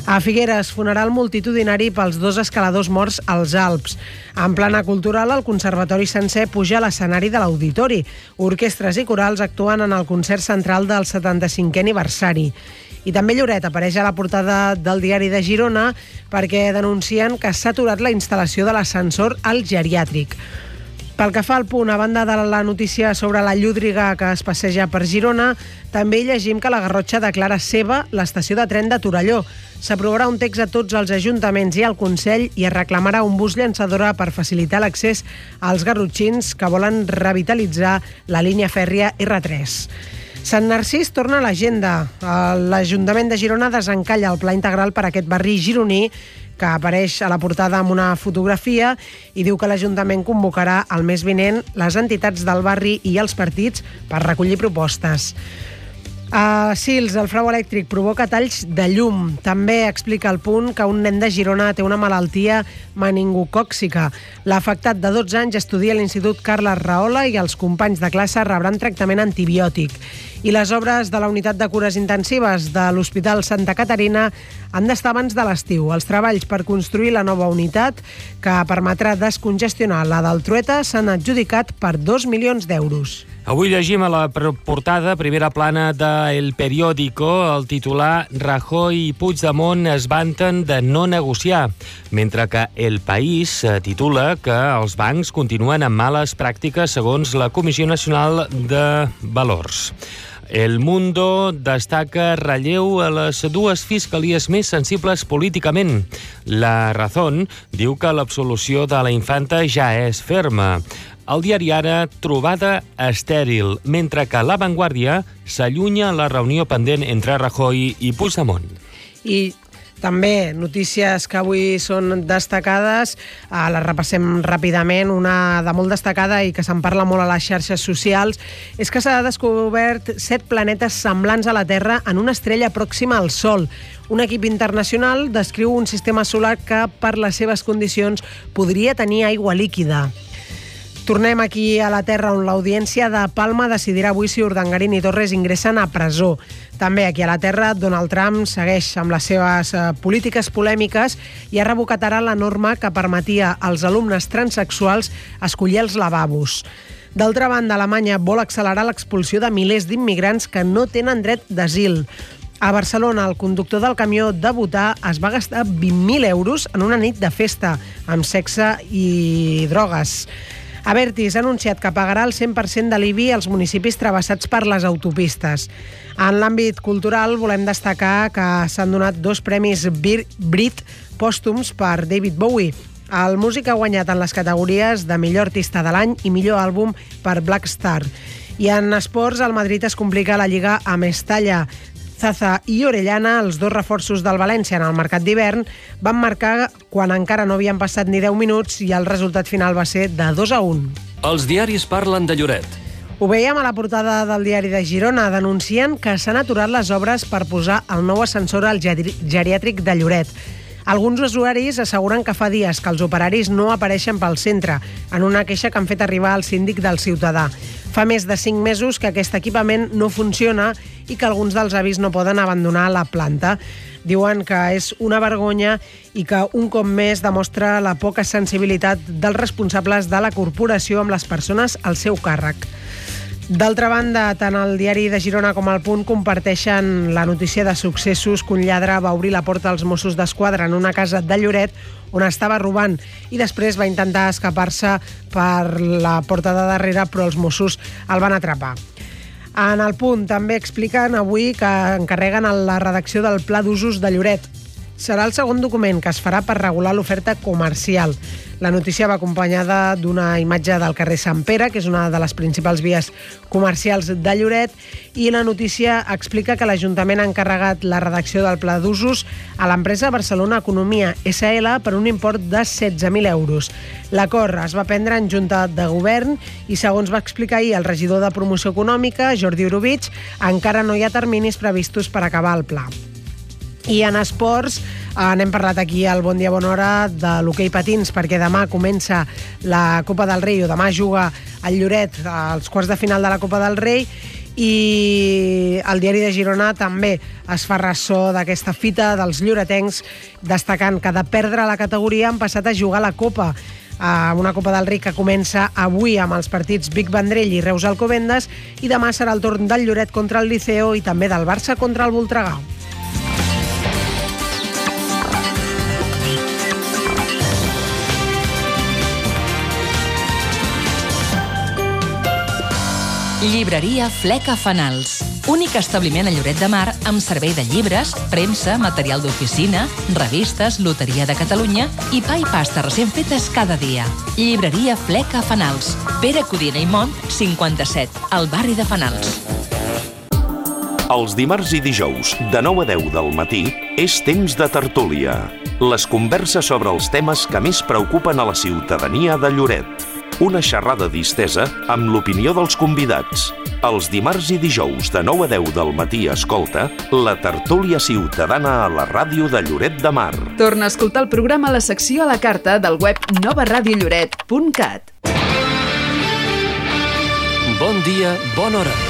A Figueres, funeral multitudinari pels 2 escaladors morts als Alps. En plana cultural, el Conservatori sencer puja a l'escenari de l'Auditori. Orquestres i corals actuen en el concert central del 75è aniversari. I també Lloret apareix a la portada del Diari de Girona perquè denuncien que s'ha aturat la instal·lació de l'ascensor al geriàtric. Pel que fa al Punt, a banda de la notícia sobre la llúdriga que es passeja per Girona, també llegim que la Garrotxa declara seva l'estació de tren de Torelló. S'aprovarà un text a tots els ajuntaments i al Consell i es reclamarà un bus llançadora per facilitar l'accés als garrotxins que volen revitalitzar la línia fèrria R3. Sant Narcís torna a l'agenda. L'Ajuntament de Girona desencalla el pla integral per a aquest barri gironí que apareix a la portada amb una fotografia i diu que l'Ajuntament convocarà el mes vinent les entitats del barri i els partits per recollir propostes. A Sils, el frau elèctric provoca talls de llum. També explica el Punt que un nen de Girona té una malaltia meningocòxica. L'afectat de 12 anys estudia a l'Institut Carles Rahola i els companys de classe rebran tractament antibiòtic. I les obres de la unitat de cures intensives de l'Hospital Santa Caterina han d'estar abans de l'estiu. Els treballs per construir la nova unitat, que permetrà descongestionar la del Trueta, s'han adjudicat per 2 milions d'euros.
Avui llegim a la portada, primera plana de El Periódico, el titular Rajoy i Puigdemont es vanten de no negociar, mentre que El País titula que els bancs continuen amb males pràctiques segons la Comissió Nacional de Valors. El Mundo destaca relleu a les 2 fiscalies més sensibles políticament. La Razón diu que l'absolució de la infanta ja és ferma. El diari Ara, trobada estèril, mentre que La Vanguardia s'allunya la reunió pendent entre Rajoy i Puigdemont.
I també notícies que avui són destacades, les repassem ràpidament. Una de molt destacada i que se'n parla molt a les xarxes socials és que s'ha descobert 7 planetes semblants a la Terra en una estrella pròxima al Sol. Un equip internacional descriu un sistema solar que, per les seves condicions, podria tenir aigua líquida. Tornem aquí a la Terra, on l'Audiència de Palma decidirà avui si Urdangarín i Torres ingressen a presó. També aquí a la Terra, Donald Trump segueix amb les seves polítiques polèmiques i ha revocat ara la norma que permetia als alumnes transsexuals escollir els lavabos. D'altra banda, Alemanya vol accelerar l'expulsió de milers d'immigrants que no tenen dret d'asil. A Barcelona, el conductor del camió de Butà es va gastar 20.000 euros en una nit de festa, amb sexe i drogues. Abertis ha anunciat que pagarà el 100% de l'IBI als municipis travessats per les autopistes. En l'àmbit cultural volem destacar que s'han donat 2 premis Brit pòstums per David Bowie. El músic ha guanyat en les categories de millor artista de l'any i millor àlbum per Black Star. I en esports, el Madrid es complica la Lliga a Mestalla. Zaza i Orellana, els 2 reforços del València en el mercat d'hivern, van marcar quan encara no havien passat ni 10 minuts i el resultat final va ser de 2-1.
Els diaris parlen de Lloret.
Ho veiem a la portada del Diari de Girona. Denuncien que s'han aturat les obres per posar el nou ascensor al geriàtric de Lloret. Alguns usuaris asseguren que fa dies que els operaris no apareixen pel centre, en una queixa que han fet arribar al síndic del Ciutadà. Fa més de 5 mesos que aquest equipament no funciona i que alguns dels avis no poden abandonar la planta. Diuen que és una vergonya i que un cop més demostra la poca sensibilitat dels responsables de la corporació amb les persones al seu càrrec. D'altra banda, tant el Diari de Girona com el Punt comparteixen la notícia de successos que un lladre va obrir la porta als Mossos d'Esquadra en una casa de Lloret on estava robant i després va intentar escapar-se per la porta de darrere, però els Mossos el van atrapar. En el Punt també expliquen avui que encarreguen la redacció del Pla d'Usos de Lloret. Serà el segon document que es farà per regular l'oferta comercial. La notícia va acompanyada d'una imatge del carrer Sant Pere, que és una de les principals vies comercials de Lloret, i la notícia explica que l'Ajuntament ha encarregat la redacció del Pla d'Usos a l'empresa Barcelona Economia SL per un import de 16.000 euros. L'acord es va prendre en Junta de Govern i, segons va explicar ahir el regidor de Promoció Econòmica, Jordi Orobitg, encara no hi ha terminis previstos per acabar el pla. I en esports n'hem parlat aquí al Bon Dia Bona Hora de l'hoquei patins, perquè demà comença la Copa del Rei, o demà juga el Lloret als quarts de final de la Copa del Rei, I el Diari de Girona també es fa ressò d'aquesta fita dels lloretencs, destacant que de perdre la categoria han passat a jugar la Copa, una Copa del Rei que comença avui amb els partits Vic Vendrell i Reus Alcobendas, i demà serà el torn del Lloret contra el Liceo i també del Barça contra el Voltregà.
Llibreria Fleca Fanals. Únic establiment a Lloret de Mar amb servei de llibres, premsa, material d'oficina, revistes, loteria de Catalunya i pa i pasta recent fetes cada dia. Llibreria Fleca Fanals. Pere Codina i Mont, 57, al barri de Fanals.
Els dimarts i dijous, de 9 a 10 del matí, és temps de tertúlia. Les converses sobre els temes que més preocupen a la ciutadania de Lloret. Una xerrada distesa amb l'opinió dels convidats. Els dimarts i dijous de 9 a 10 del matí escolta la tertúlia ciutadana a la ràdio de Lloret de Mar.
Torna a escoltar el programa a la secció a la carta del web novaradiolloret.cat.
Bon dia, bona hora.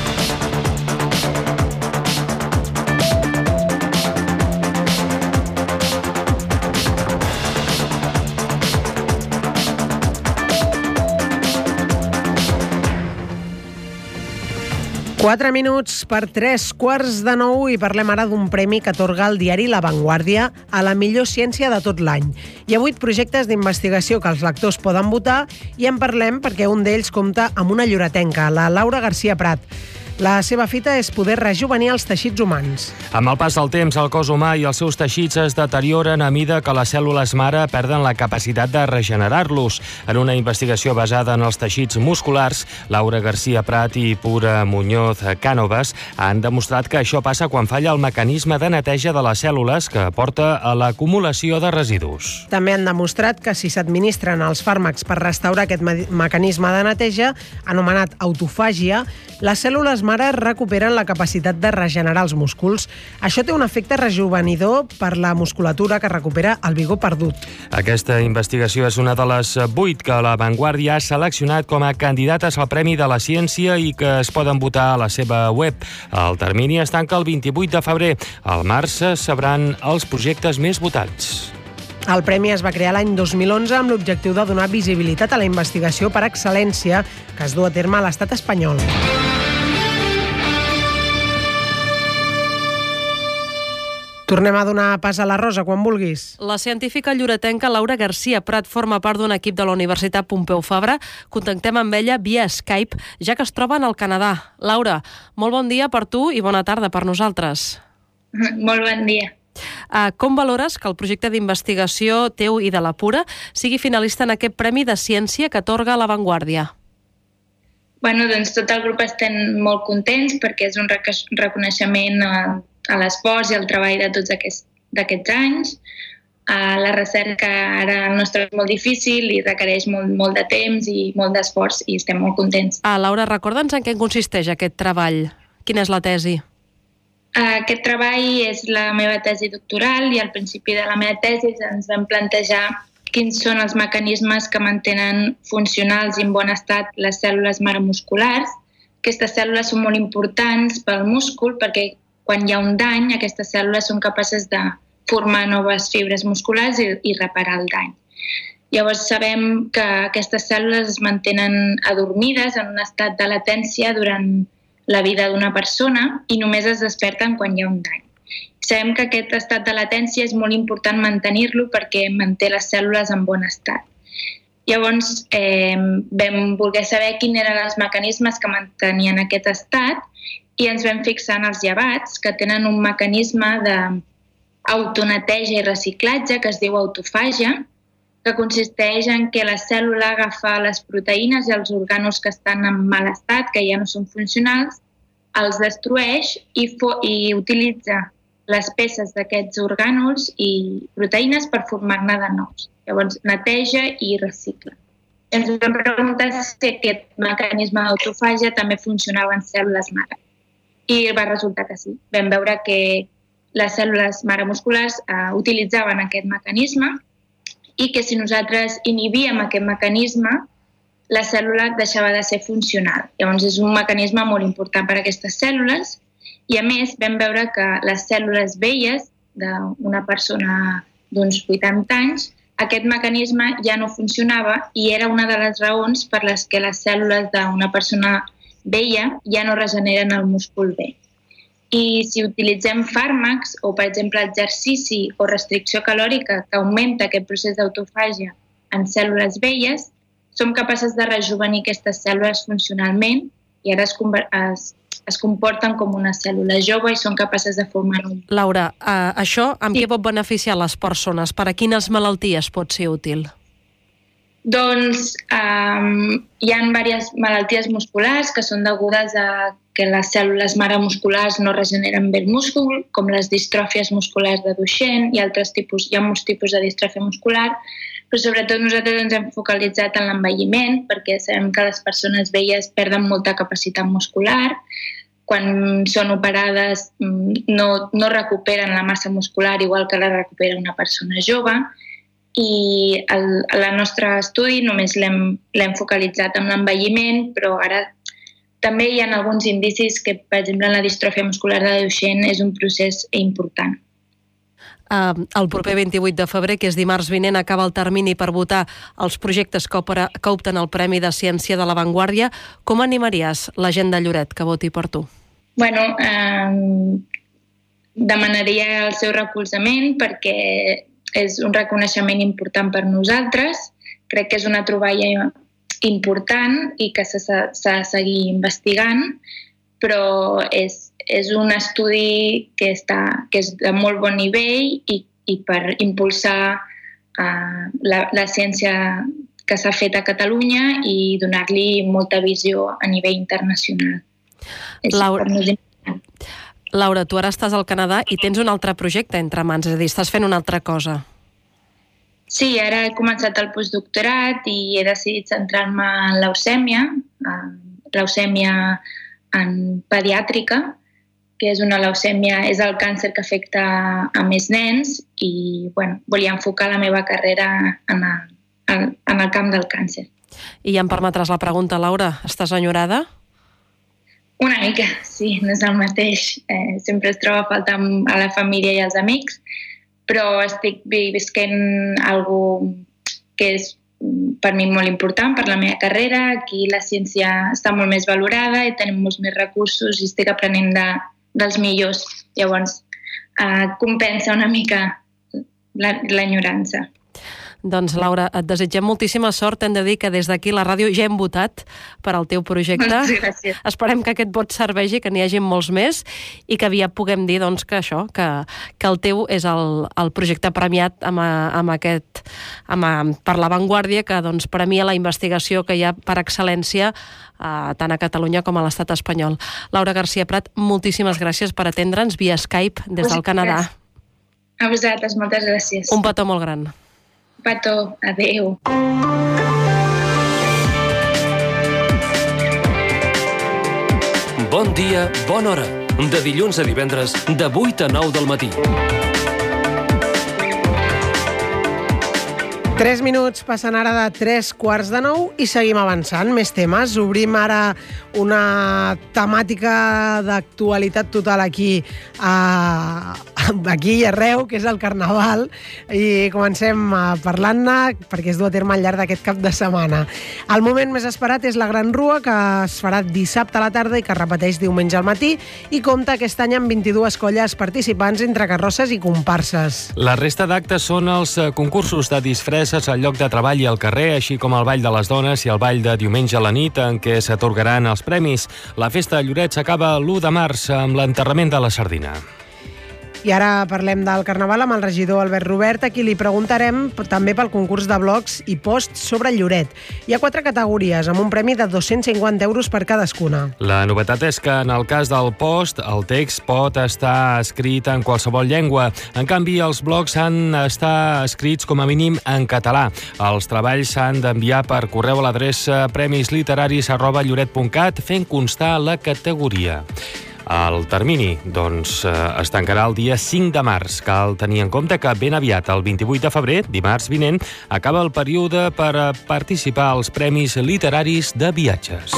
Quatre minuts per 3:15 i parlem ara d'un premi que atorga el diari La Vanguardia a la millor ciència de tot l'any. Hi ha 8 projectes d'investigació que els lectors poden votar i en parlem perquè un d'ells compta amb una lloretenca, la Laura García Prat. La seva fita és poder rejuvenir els teixits humans.
Amb el pas del temps, el cos humà i els seus teixits es deterioren a mida que les cèl·lules mare perden la capacitat de regenerar-los. En una investigació basada en els teixits musculars, Laura García Prat i Pura Muñoz Cánovas han demostrat que això passa quan falla el mecanisme de neteja de les cèl·lules que porta a l'acumulació de residus.
També han demostrat que si s'administren els fàrmacs per restaurar aquest mecanisme de neteja, anomenat autofàgia, les cèl·lules mare recuperen la capacitat de regenerar els músculs. Això té un efecte rejuvenidor per la musculatura que recupera el vigor perdut.
Aquesta investigació és una de les 8 que La Vanguardia ha seleccionat com a candidates al Premi de la Ciència i que es poden votar a la seva web. El termini es tanca el 28 de febrer. Al març sabran els projectes més votats.
El premi es va crear l'any 2011 amb l'objectiu de donar visibilitat a la investigació per excel·lència que es du a terme a l'estat espanyol. Tornem a donar pas a la Rosa, quan vulguis.
La científica lloretenca Laura García Prat forma part d'un equip de la Universitat Pompeu Fabra. Contactem amb ella via Skype, ja que es troba en el Canadà. Laura, molt bon dia per tu i bona tarda per nosaltres.
Molt bon dia.
Com valores que el projecte d'investigació teu i de la Pura sigui finalista en aquest Premi de Ciència que atorga La Vanguardia?
Doncs tot el grup estem molt contents perquè és un reconeixement a l'esforç i al treball de tots d'aquests anys. La recerca ara al nostre és molt difícil i requereix molt de temps i molt d'esforç i estem molt contents.
Laura, recorda'ns en què consisteix aquest treball. Quina és la tesi?
Aquest treball és la meva tesi doctoral i al principi de la meva tesi ens vam plantejar quins són els mecanismes que mantenen funcionals i en bon estat les cèl·lules mare musculars. Aquestes cèl·lules són molt importants pel múscul perquè quan hi ha un dany, aquestes cèl·lules són capaces de formar noves fibres musculars i reparar el dany. Llavors sabem que aquestes cèl·lules es mantenen adormides en un estat de latència durant la vida d'una persona i només es desperten quan hi ha un dany. Sabem que aquest estat de latència és molt important mantenir-lo perquè manté les cèl·lules en bon estat. Llavors vam voler saber quins eren els mecanismes que mantenien aquest estat i ens vam fixar en els llevats, que tenen un mecanisme d'autoneteja i reciclatge que es diu autofàgia, que consisteix en què la cèl·lula agafa les proteïnes i els orgànuls que estan en mal estat, que ja no són funcionals, els destrueix i utilitza les peces d'aquests orgànuls i proteïnes per formar-ne de nous. Llavors neteja i recicla. Ens vam preguntar si aquest mecanisme d'autofàgia també funcionava en cèl·lules mare. I va resultar que sí. Vam veure que les cèl·lules mare musculars utilitzaven aquest mecanisme i que si nosaltres inhibíem aquest mecanisme, la cèl·lula deixava de ser funcional. Llavors és un mecanisme molt important per a aquestes cèl·lules i a més vam veure que les cèl·lules velles d'una persona d'uns 80 anys, aquest mecanisme ja no funcionava i era una de les raons per les que les cèl·lules d'una persona vella ja no regeneren el múscul bé. I si utilitzem fàrmacs o, per exemple, exercici o restricció calòrica que augmenta aquest procés d'autofàgia en cèl·lules velles, som capaces de rejuvenir aquestes cèl·lules funcionalment i ara es comporten com una cèl·lula jove i són capaces de formar un...
Laura, això amb què pot beneficiar les persones? Per a quines malalties pot ser útil?
Doncs hi ha diverses malalties musculars que són degudes a que les cèl·lules mare musculars no regeneren bé el múscul, com les distròfies musculars de Duchenne i altres tipus, hi ha molts tipus de distròfia muscular, però sobretot nosaltres ens hem focalitzat en l'envelliment perquè sabem que les persones velles perden molta capacitat muscular, quan són operades no recuperen la massa muscular igual que la recupera una persona jove i el nostre estudi només l'hem focalitzat en l'envelliment, però ara també hi ha alguns indicis que, per exemple, en la distròfia muscular de Duchenne és un procés important.
El proper 28 de febrer, que és dimarts vinent, acaba el termini per votar els projectes que opten el Premi de Ciència de l'Avantguàrdia. Com animaries la gent de Lloret que voti per tu?
Bueno, demanaria el seu recolzament perquè és un reconeixement important per nosaltres. Crec que és una troballa important i que s'ha de seguir investigant, però és un estudi que és de molt bon nivell i per impulsar la ciència que s'ha fet a Catalunya i donar-li molta visió a nivell internacional.
Laura, tu ara estàs al Canadà i tens un altre projecte entre mans, és a dir, estàs fent una altra cosa.
Sí, ara he començat el postdoctorat i he decidit centrar-me en leucèmia pediàtrica, que és una leucèmia, és el càncer que afecta a més nens i volia enfocar la meva carrera en el camp del càncer.
I ja em permetràs la pregunta, Laura, estàs enyorada?
Una mica, sí, no és el mateix. Sempre es troba a faltar a la família i als amics, però estic visquent alguna que és per mi molt important per la meva carrera. Aquí la ciència està molt més valorada i tenim molts més recursos i estic aprenent dels millors. Llavors, compensa una mica l'enyorança.
Doncs, Laura, et desitgem moltíssima sort. Hem de dir que des d'aquí la ràdio ja hem votat per al teu projecte.
Gràcies.
Esperem que aquest vot serveixi, que n'hi hagi molts més i que aviat puguem dir doncs, que el teu és el projecte premiat per l'Avantguàrdia, que doncs, premia la investigació que hi ha per excel·lència tant a Catalunya com a l'estat espanyol. Laura García Prat, moltíssimes gràcies per atendre'ns via Skype des del Canadà.
A vosaltres, moltes gràcies.
Un petó molt gran.
Petó, adéu.
Bon dia, bona hora. De dilluns a divendres, de 8 a 9 del matí.
3 minuts passen ara de 3:15 i seguim avançant. Més temes. Obrim ara una temàtica d'actualitat total aquí i arreu, que és el Carnaval, i comencem parlant-ne perquè es du a terme al llarg d'aquest cap de setmana. El moment més esperat és la Gran Rua, que es farà dissabte a la tarda i que es repeteix diumenge al matí, i compta aquest any amb 22 colles participants entre carrosses i comparses.
La resta d'actes són els concursos de disfresses al lloc de treball i al carrer, així com el Ball de les Dones i el Ball de diumenge a la nit, en què s'atorgaran els premis. La festa de Lloret s'acaba l'1 de març amb l'enterrament de la sardina.
I ara parlem del Carnaval amb el regidor Albert Robert, a qui li preguntarem també pel concurs de blogs i posts sobre Lloret. Hi ha 4 categories, amb un premi de 250 euros per cadascuna.
La novetat és que en el cas del post, el text pot estar escrit en qualsevol llengua. En canvi, els blogs han d'estar escrits com a mínim en català. Els treballs s'han d'enviar per correu a l'adreça premisliteraris@lloret.cat, fent constar la categoria. El termini es tancarà el dia 5 de març. Cal tenir en compte que ben aviat, el 28 de febrer, dimarts vinent, acaba el període per a participar als Premis Literaris de Viatges.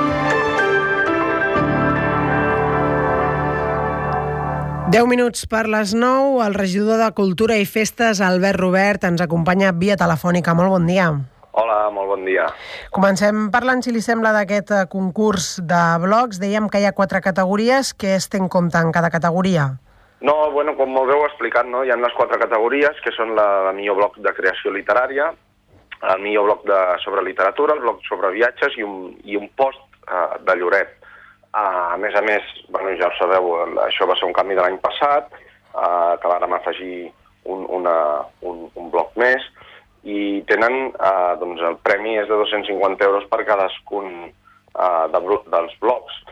Deu minuts per les 9, el regidor de Cultura i Festes, Albert Robert, ens acompanya via telefònica. Molt bon dia.
Hola, molt bon dia.
Comencem parlant, si li sembla, d'aquest concurs de blogs. Dèiem que hi ha 4 categories. Què es té en compte en cada categoria?
No, bueno, com molt bé heu explicat, no? Hi ha les 4 categories, que són la millor blog de creació literària, el millor blog sobre literatura, el blog sobre viatges i un post de Lloret. A més, bueno, ja ho sabeu, això va ser un canvi de l'any passat, que vàrem afegir un bloc més, i tenen, doncs el premi és de 250 euros per cadascun dels blocs.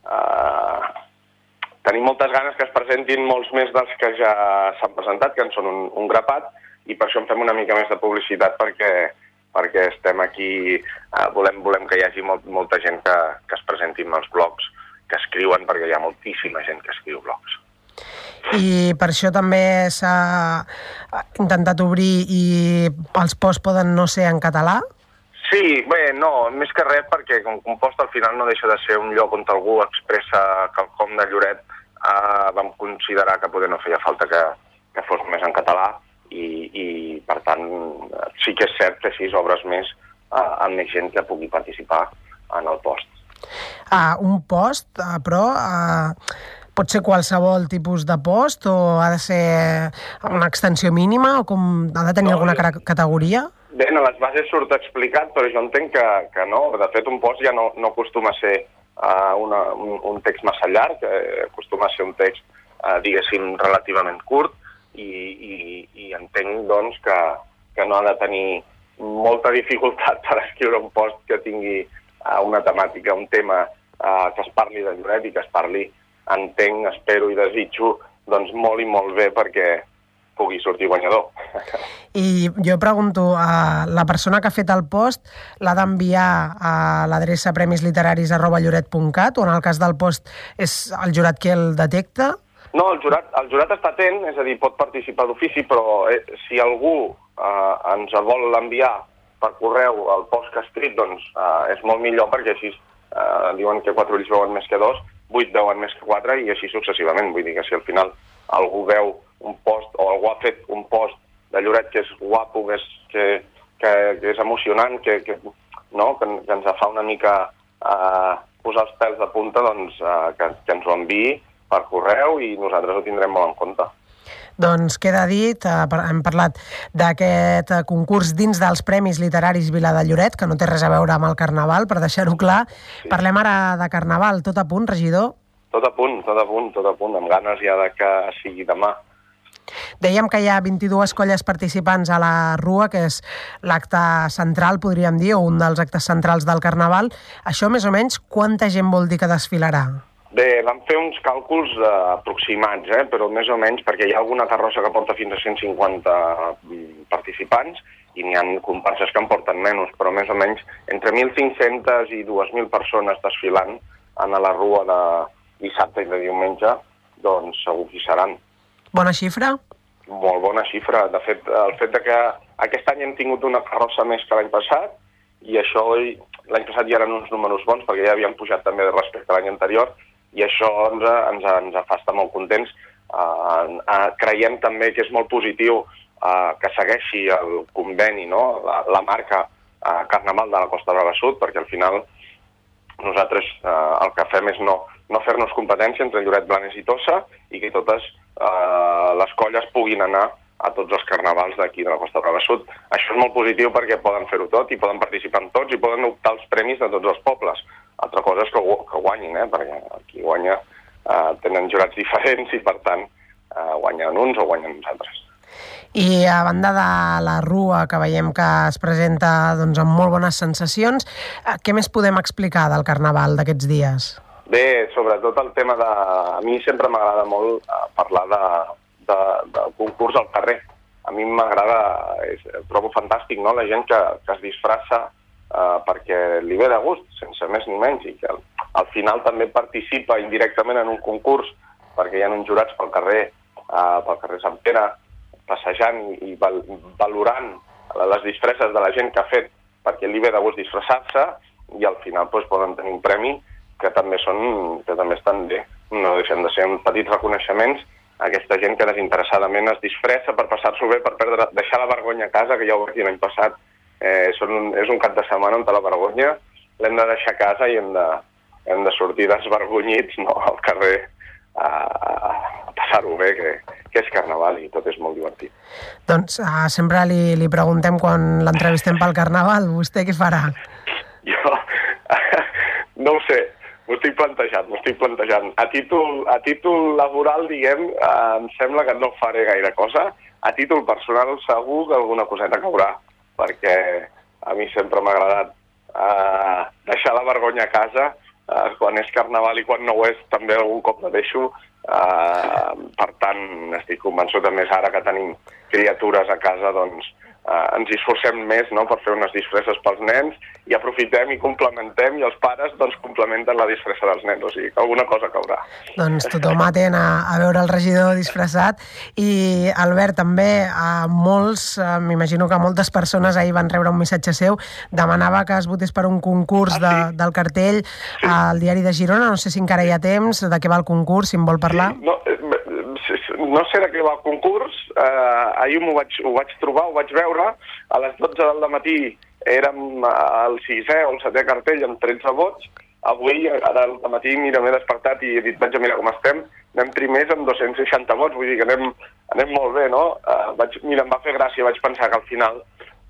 Tenim moltes ganes que es presentin molts més dels que ja s'han presentat, que en són un grapat, i per això en fem una mica més de publicitat perquè estem aquí, volem que hi hagi molta gent que es presenti amb els blogs que escriuen, perquè hi ha moltíssima gent que escriu blogs.
I per això també s'ha intentat obrir i els posts poden no ser en català?
Sí, bé, no, més que res perquè com compost al final no deixa de ser un lloc on algú expressa quelcom de Lloret, vam considerar que poder no feia falta que fos més en català i per tant sí que és cert que així obres més amb més gent que pugui participar en el post.
Un post, però pot ser qualsevol tipus de post o ha de ser una extensió mínima o ha de tenir alguna categoria?
Bé, a les bases surt explicat, però jo entenc que no. De fet, un post ja no acostuma a ser un text massa llarg, acostuma a ser un text, diguéssim, relativament curt i entenc, doncs, que no ha de tenir molta dificultat per escriure un post que tingui una temàtica, un tema que es parli de Lloret i que es parli, entenc, espero i desitjo, doncs molt i molt bé perquè pugui sortir guanyador.
I jo pregunto, la persona que ha fet el post l'ha d'enviar a l'adreça premisliteraris@lloret.cat o en el cas del post és el jurat que el detecta?
No, el jurat està atent, és a dir, pot participar d'ofici, però si algú ens el vol enviar per correu el post que ha escrit, doncs és molt millor perquè així diuen que 4 ulls veuen més que 2, 8 veuen més que 4 i així successivament. Vull dir que si al final algú veu un post o algú ha fet un post de Lloret que és guapo, que és emocionant, que ens fa una mica posar els pèls de punta, doncs que ens ho enviï per correu i nosaltres ho tindrem molt en compte.
Doncs queda dit, hem parlat d'aquest concurs dins dels Premis Literaris Vila de Lloret, que no té res a veure amb el Carnaval, per deixar-ho clar. Sí. Parlem ara de Carnaval. Tot a punt, regidor?
Tot a punt, amb ganes ja que sigui demà.
Dèiem que hi ha 22 colles participants a la Rua, que és l'acte central, podríem dir, o un dels actes centrals del Carnaval. Això, més o menys, quanta gent vol dir que desfilarà?
Bé, vam fer uns càlculs aproximats, però més o menys, perquè hi ha alguna carrossa que porta fins a 150 participants i n'hi ha comparses que en porten menys, però més o menys entre 1.500 i 2.000 persones desfilant a la Rua de dissabte i de diumenge, doncs segur que hi seran.
Bona xifra?
Molt bona xifra. De fet, el fet que aquest any hem tingut una carrossa més que l'any passat i això l'any passat ja eren uns números bons perquè ja havien pujat també respecte a l'any anterior i això ens fa estar molt contents. Creiem també que és molt positiu que segueixi el conveni, no? La marca Carnaval de la Costa Brava Sud, perquè al final nosaltres el que fem és no fer-nos competència entre Lloret, Blanes i Tossa i que totes les colles puguin anar a tots els carnavals d'aquí de la Costa Brava Sud. Això és molt positiu perquè poden fer-ho tot i poden participar en tots i poden optar els premis de tots els pobles. Altra cosa és que guanyin, perquè qui guanya tenen jurats diferents i per tant guanyen uns o guanyen uns altres.
I a banda de la Rua, que veiem que es presenta doncs, amb molt bones sensacions, què més podem explicar del Carnaval d'aquests dies?
Bé, sobretot el tema de... A mi sempre m'agrada molt parlar del concurs al carrer. A mi m'agrada, trobo fantàstic, no?, la gent que es disfressa perquè li ve de gust, sense més ni menys, i que al final també participa indirectament en un concurs, perquè hi ha uns jurats pel carrer Sant Pere, passejant i valorant les disfresses de la gent que ha fet perquè li ve de gust disfressar-se, i al final poden tenir un premi que també estan bé. No deixen de ser petits reconeixements a aquesta gent que desinteressadament es disfressa per passar-s'ho bé, per deixar la vergonya a casa, que ja ho vaig dir l'any passat. És un cap de setmana on la vergonya l'hem de deixar a casa i hem de sortir desvergonyits al carrer a passar-ho bé, que és carnaval i tot és molt divertit.
Doncs sempre li preguntem quan l'entrevistem pel carnaval, vostè què farà?
Jo no ho sé, m'ho estic plantejant. A títol laboral, diguem, em sembla que no faré gaire cosa. A títol personal segur que alguna coseta caurà, perquè a mi sempre m'ha agradat deixar la vergonya a casa. Quan és carnaval i quan no ho és també algun cop la deixo. Per tant, estic convençut, a més ara que tenim criatures a casa, doncs ens hi esforcem més per fer unes disfresses pels nens i aprofitem i complementem, i els pares doncs complementen la disfressa dels nens, o sigui que alguna cosa caurà.
Doncs tothom atent a veure el regidor disfressat. I Albert, també molts, m'imagino que moltes persones ahir van rebre un missatge seu, demanava que es votés per un concurs del cartell al Diari de Girona. No sé si encara hi ha temps, de què va el concurs, si en vol parlar.
No sé de què va el concurs, ahir ho vaig trobar, ho vaig veure, a les 12 del matí érem el 6è o el 7è cartell amb 13 vots, avui, ara al matí, m'he despertat i he dit, vaig a mirar com estem, anem primers amb 260 vots, vull dir que anem molt bé, no? Em va fer gràcia, vaig pensar que al final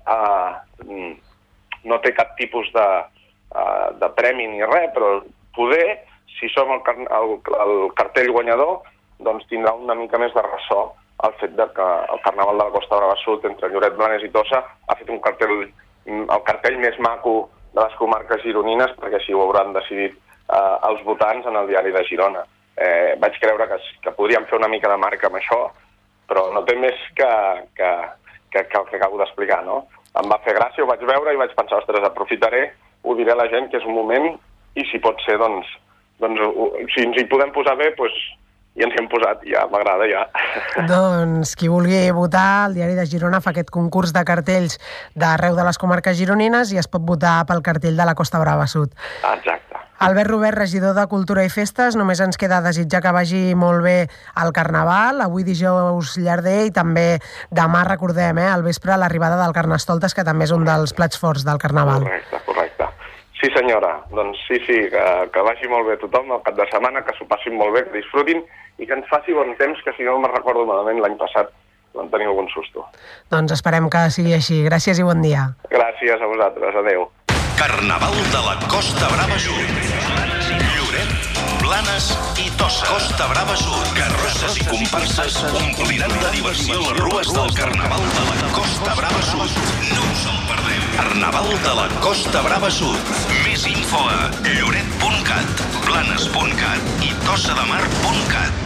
no té cap tipus de premi ni res, però poder, si som el cartell guanyador, doncs tindrà una mica més de ressò el fet que el Carnaval de la Costa Brava Sud, entre Lloret, Blanes i Tossa, ha fet el cartell més maco de les comarques gironines, perquè així ho hauran decidit els votants en el Diari de Girona. Vaig creure que podríem fer una mica de marca amb això, però no té més que el que acabo d'explicar, no? Em va fer gràcia, ho vaig veure i vaig pensar, ostres, aprofitaré, ho diré a la gent que és un moment, i si pot ser, doncs si ens hi podem posar bé, doncs i ens hi hem posat, ja m'agrada, ja.
Doncs qui vulgui votar, el Diari de Girona fa aquest concurs de cartells d'arreu de les comarques gironines i es pot votar pel cartell de la Costa Brava Sud.
Exacte.
Albert Robert, regidor de Cultura i Festes, només ens queda desitjar que vagi molt bé el Carnaval, avui dijous llarder i també demà, recordem, al vespre, l'arribada del Carnestoltes, que també és un dels plats forts del Carnaval.
Correcte. Sí, senyora, doncs sí, que vagi molt bé tothom el cap de setmana, que s'ho passin molt bé, que disfrutin i que ens faci bon temps, que si no me'n recordo malament l'any passat vam tenir algun susto.
Doncs esperem que sigui així. Gràcies i bon dia.
Gràcies a vosaltres, adeu.
Carnaval de la Costa Brava Sud. Lloret, Blanes i Tossa. Costa Brava Sud. Carrosses i comparses ompliran de diversió les rues del Carnaval de la Costa Brava Sud. No us el perdem. Carnaval de la Costa Brava Sud. Més info a lloret.cat, blanes.cat i tossademar.cat.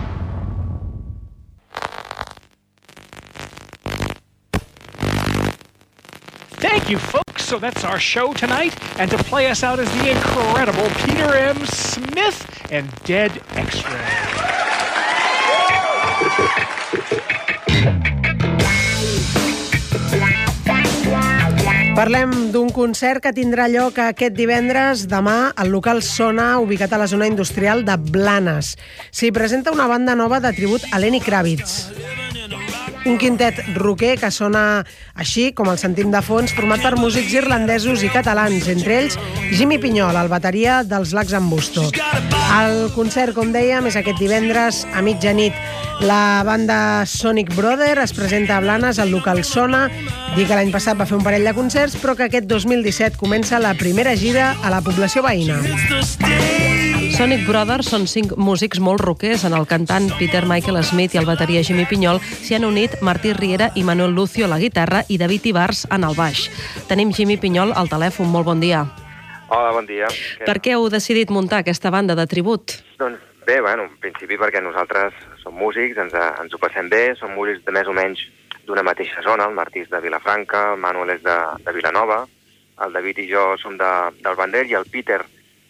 Thank you, folks. So that's our show tonight. And to play us out is the incredible Peter M. Smith and Dead X-Ray.
Parlem d'un concert que tindrà lloc aquest divendres, demà, al local Sona, ubicat a la zona industrial de Blanes. S'hi presenta una banda nova de tribut a Lenny Kravitz. Un quintet rocker que sona així, com el sentim de fons, format per músics irlandesos i catalans, entre ells Jimmy Pinyol, el bateria dels Lacs en Busto. El concert, com dèiem, és aquest divendres a mitjanit. La banda Sonic Brother es presenta a Blanes al local Sona. Dic que l'any passat va fer un parell de concerts, però que aquest 2017 comença la primera gira a la població veïna.
Sonic Brothers són 5 músics molt rockers. En el cantant Peter Michael Smith i el bateria Jimmy Pinyol s'hi han unit Martí Riera i Manuel Lucio a la guitarra i David Ibars en el baix. Tenim Jimmy Pinyol al telèfon. Molt bon dia.
Hola, bon dia.
Per què heu decidit muntar aquesta banda de tribut?
Doncs bé, en principi perquè nosaltres som músics, ens ho passem bé, som músics de més o menys d'una mateixa zona. El Martí és de Vilafranca, el Manuel és de Vilanova, el David i jo som del Vendrell i el Peter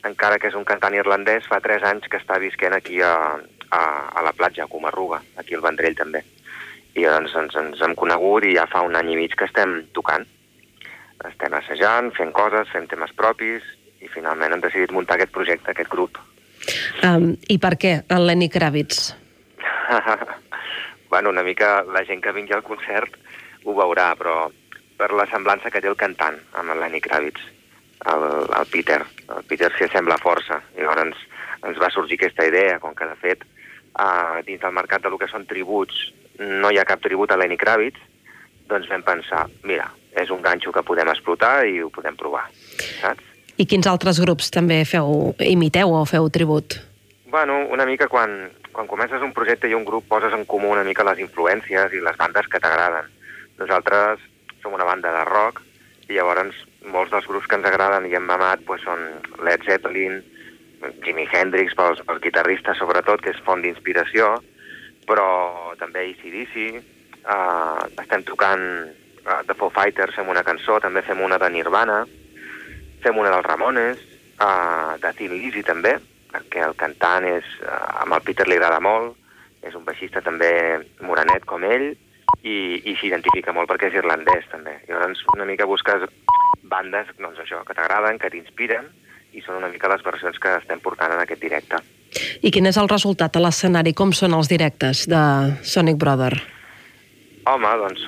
encara que és un cantant irlandès, fa 3 anys que està visquent aquí a la platja, a Comarruga, aquí al Vendrell també. I doncs ens hem conegut i ja fa 1 any i mig que estem tocant. Estem assajant, fent coses, fent temes propis i finalment hem decidit muntar aquest projecte, aquest grup.
I per què el Lenny Kravitz?
Bueno, una mica la gent que vingui al concert ho veurà, però per la semblança que té el cantant amb el Lenny Kravitz, el Peter. El Peter s'hi assembla força. I llavors ens va sorgir aquesta idea, com que de fet dins del mercat del que són tributs no hi ha cap tribut a Lenny Kravitz, doncs vam pensar, mira, és un ganxo que podem explotar i ho podem provar, saps?
I quins altres grups també imiteu o feu tribut?
Bueno, una mica quan comences un projecte i un grup poses en comú una mica les influències i les bandes que t'agraden. Nosaltres som una banda de rock i llavors molts dels grups que ens agraden i hem mamat són Led Zeppelin, Jimi Hendrix pels guitarristes sobretot, que és font d'inspiració, però també AC/DC, estem tocant The Foo Fighters, fem una cançó, també fem una de Nirvana, fem una dels Ramones, de Thin Lizzy també, perquè el cantant amb el Peter li agrada molt, és un baixista també morenet com ell, i s'identifica molt perquè és irlandès també. Llavors una mica busques bandes que t'agraden, que t'inspiren, i són una mica les versions que estem portant en aquest directe.
I quin és el resultat a l'escenari? Com són els directes de Sonic Brother?
Home, doncs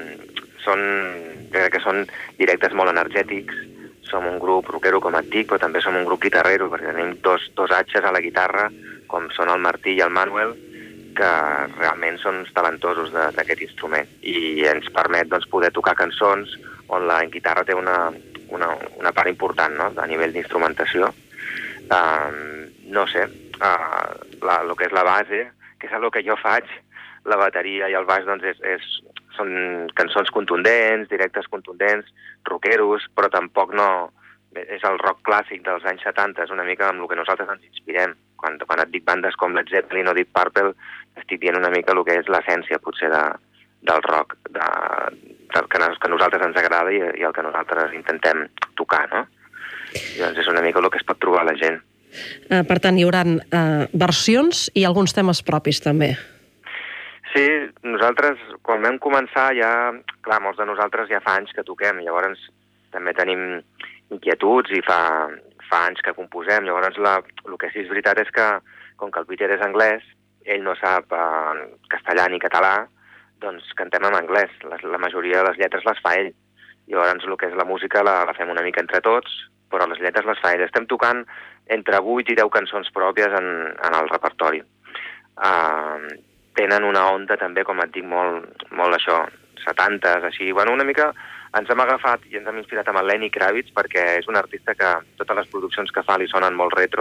crec que són directes molt energètics. Som un grup rockero com et dic, però també som un grup guitarrero, perquè tenim dos atxes a la guitarra, com són el Martí i el Manuel, que realment són talentosos d'aquest instrument. I ens permet doncs, poder tocar cançons on la guitarra té una part important, no?, a nivell d'instrumentació. No sé, el que és la base, que és el que jo faig, la bateria i el baix, doncs són cançons contundents, directes contundents, rockeros, però tampoc no... És el rock clàssic dels anys 70, és una mica amb el que nosaltres ens inspirem. Quan et dic bandes com Led Zeppelin o Deep Purple, estic dient una mica el que és l'essència, potser, del rock, que a nosaltres ens agrada i el que nosaltres intentem tocar, no? I doncs és una mica el que es pot trobar la gent.
Per tant, hi haurà versions i alguns temes propis, també.
Sí, nosaltres, quan vam començar, clar, molts de nosaltres ja fa anys que toquem, llavors també tenim inquietuds i fa anys que composem. Llavors, el que sí és veritat és que, com que el Peter és anglès, ell no sap castellà ni català, doncs cantem en anglès. La majoria de les lletres les fa ell. Llavors, el que és la música la fem una mica entre tots, però les lletres les fa ell. Estem tocant entre 8 i 10 cançons pròpies en el repertori. Tenen una onda també, com et dic, molt això, 70s, així. Bueno, una mica ens hem agafat i ens hem inspirat amb el Lenny Kravitz perquè és un artista que totes les produccions que fa li sonen molt retro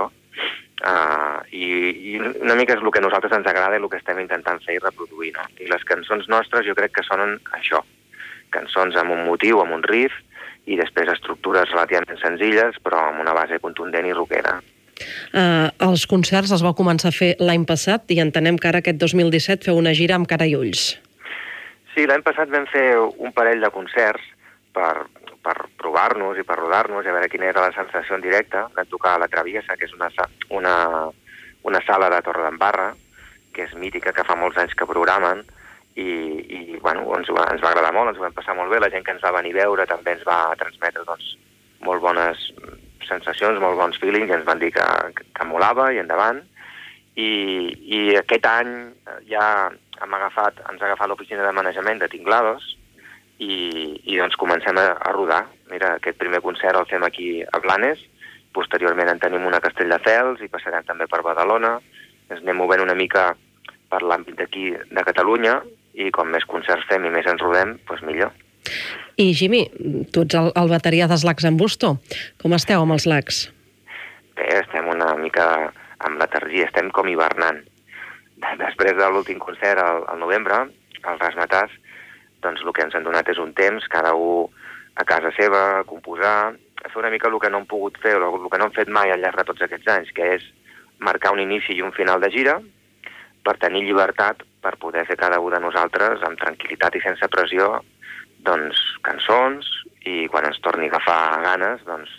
i una mica és el que a nosaltres ens agrada i el que estem intentant fer i reproduir, no? I les cançons nostres jo crec que sonen això, cançons amb un motiu, amb un riff i després estructures relativament senzilles però amb una base contundent i rockera.
Els concerts els vau començar a fer l'any passat i entenem que ara aquest 2017 feu una gira amb cara i ulls.
Sí, l'any passat vam fer un parell de concerts per provar-nos i per rodar-nos i a veure quina era la sensació en directe. Vam tocar a la Traviesa, que és una sala de Torredembarra, que és mítica, que fa molts anys que programen, i bueno, ens va agradar molt, ens ho vam passar molt bé. La gent que ens va venir a veure també ens va transmetre doncs, molt bones sensacions, molt bons feelings, i ens van dir que molava i endavant. I aquest any ja ens ha agafat l'oficina de manejament de Tinglados i doncs comencem a rodar. Mira, aquest primer concert el fem aquí a Blanes, posteriorment en tenim una a Castelldefels i passarem també per Badalona. Ens anem movent una mica per l'àmbit d'aquí de Catalunya i com més concerts fem i més ens rodem, doncs millor.
I Jimmy, tu ets el bateria dels Lacs en Busto. Com esteu amb els Lacs?
Bé, estem una mica amb letargia, estem com hivernant. Després de l'últim concert al novembre, al Rasmatàs, doncs el que ens han donat és un temps, cada un a casa seva, a composar, a fer una mica el que no hem pogut fer, o el que no hem fet mai al llarg de tots aquests anys, que és marcar un inici i un final de gira per tenir llibertat per poder fer cada un de nosaltres amb tranquil·litat i sense pressió doncs cançons i quan ens torni a agafar ganes doncs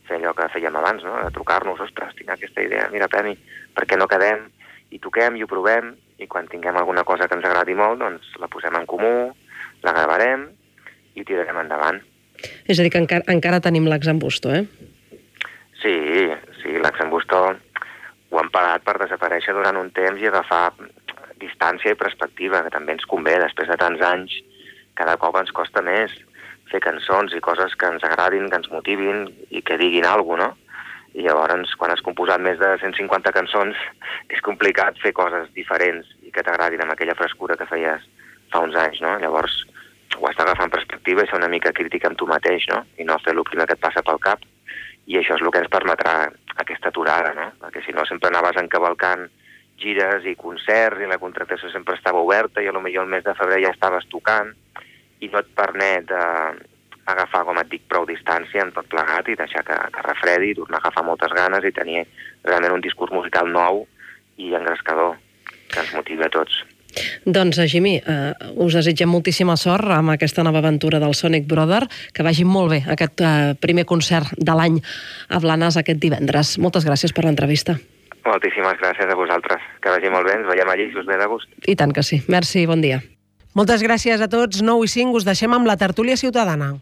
fer allò que fèiem abans, no? De trucar-nos, ostres, tinc aquesta idea, mira, Pemi, per què no quedem i toquem i ho provem, i quan tinguem alguna cosa que ens agradi molt, doncs la posem en comú, la gravarem i tirarem endavant.
És a dir, que encara tenim l'Axambusto, eh?
Sí, l'Axambusto ho han parat per desaparèixer durant un temps i agafar distància i perspectiva, que també ens convé, després de tants anys, cada cop ens costa més fer cançons i coses que ens agradin, que ens motivin i que diguin alguna cosa, no? I llavors, quan has composat més de 150 cançons, és complicat fer coses diferents i que t'agradin amb aquella frescura que feies fa uns anys, no? Llavors, ho has d'agafar en perspectiva i ser una mica crític amb tu mateix, no? I no fer el primer que et passa pel cap. I això és el que ens permetrà aquesta aturada, no? Perquè si no sempre anaves encavalcant gires i concerts i la contractació sempre estava oberta i potser el mes de febrer ja estaves tocant i no et permet agafar, com et dic, prou distància en tot plegat i deixar que refredi i tornar a agafar moltes ganes i tenir realment un discurs musical nou i engrescador que ens motivi a tots.
Doncs, Jimmy, us desitgem moltíssima sort amb aquesta nova aventura del Sonic Brother, que vagi molt bé aquest primer concert de l'any a Blanes aquest divendres. Moltes gràcies per l'entrevista.
Moltíssimes gràcies a vosaltres. Que vagi molt bé, ens veiem allí, si us ve de gust.
I tant que sí. Merci, bon dia.
Moltes gràcies a tots. 9 i 5 us deixem amb la tertúlia ciutadana.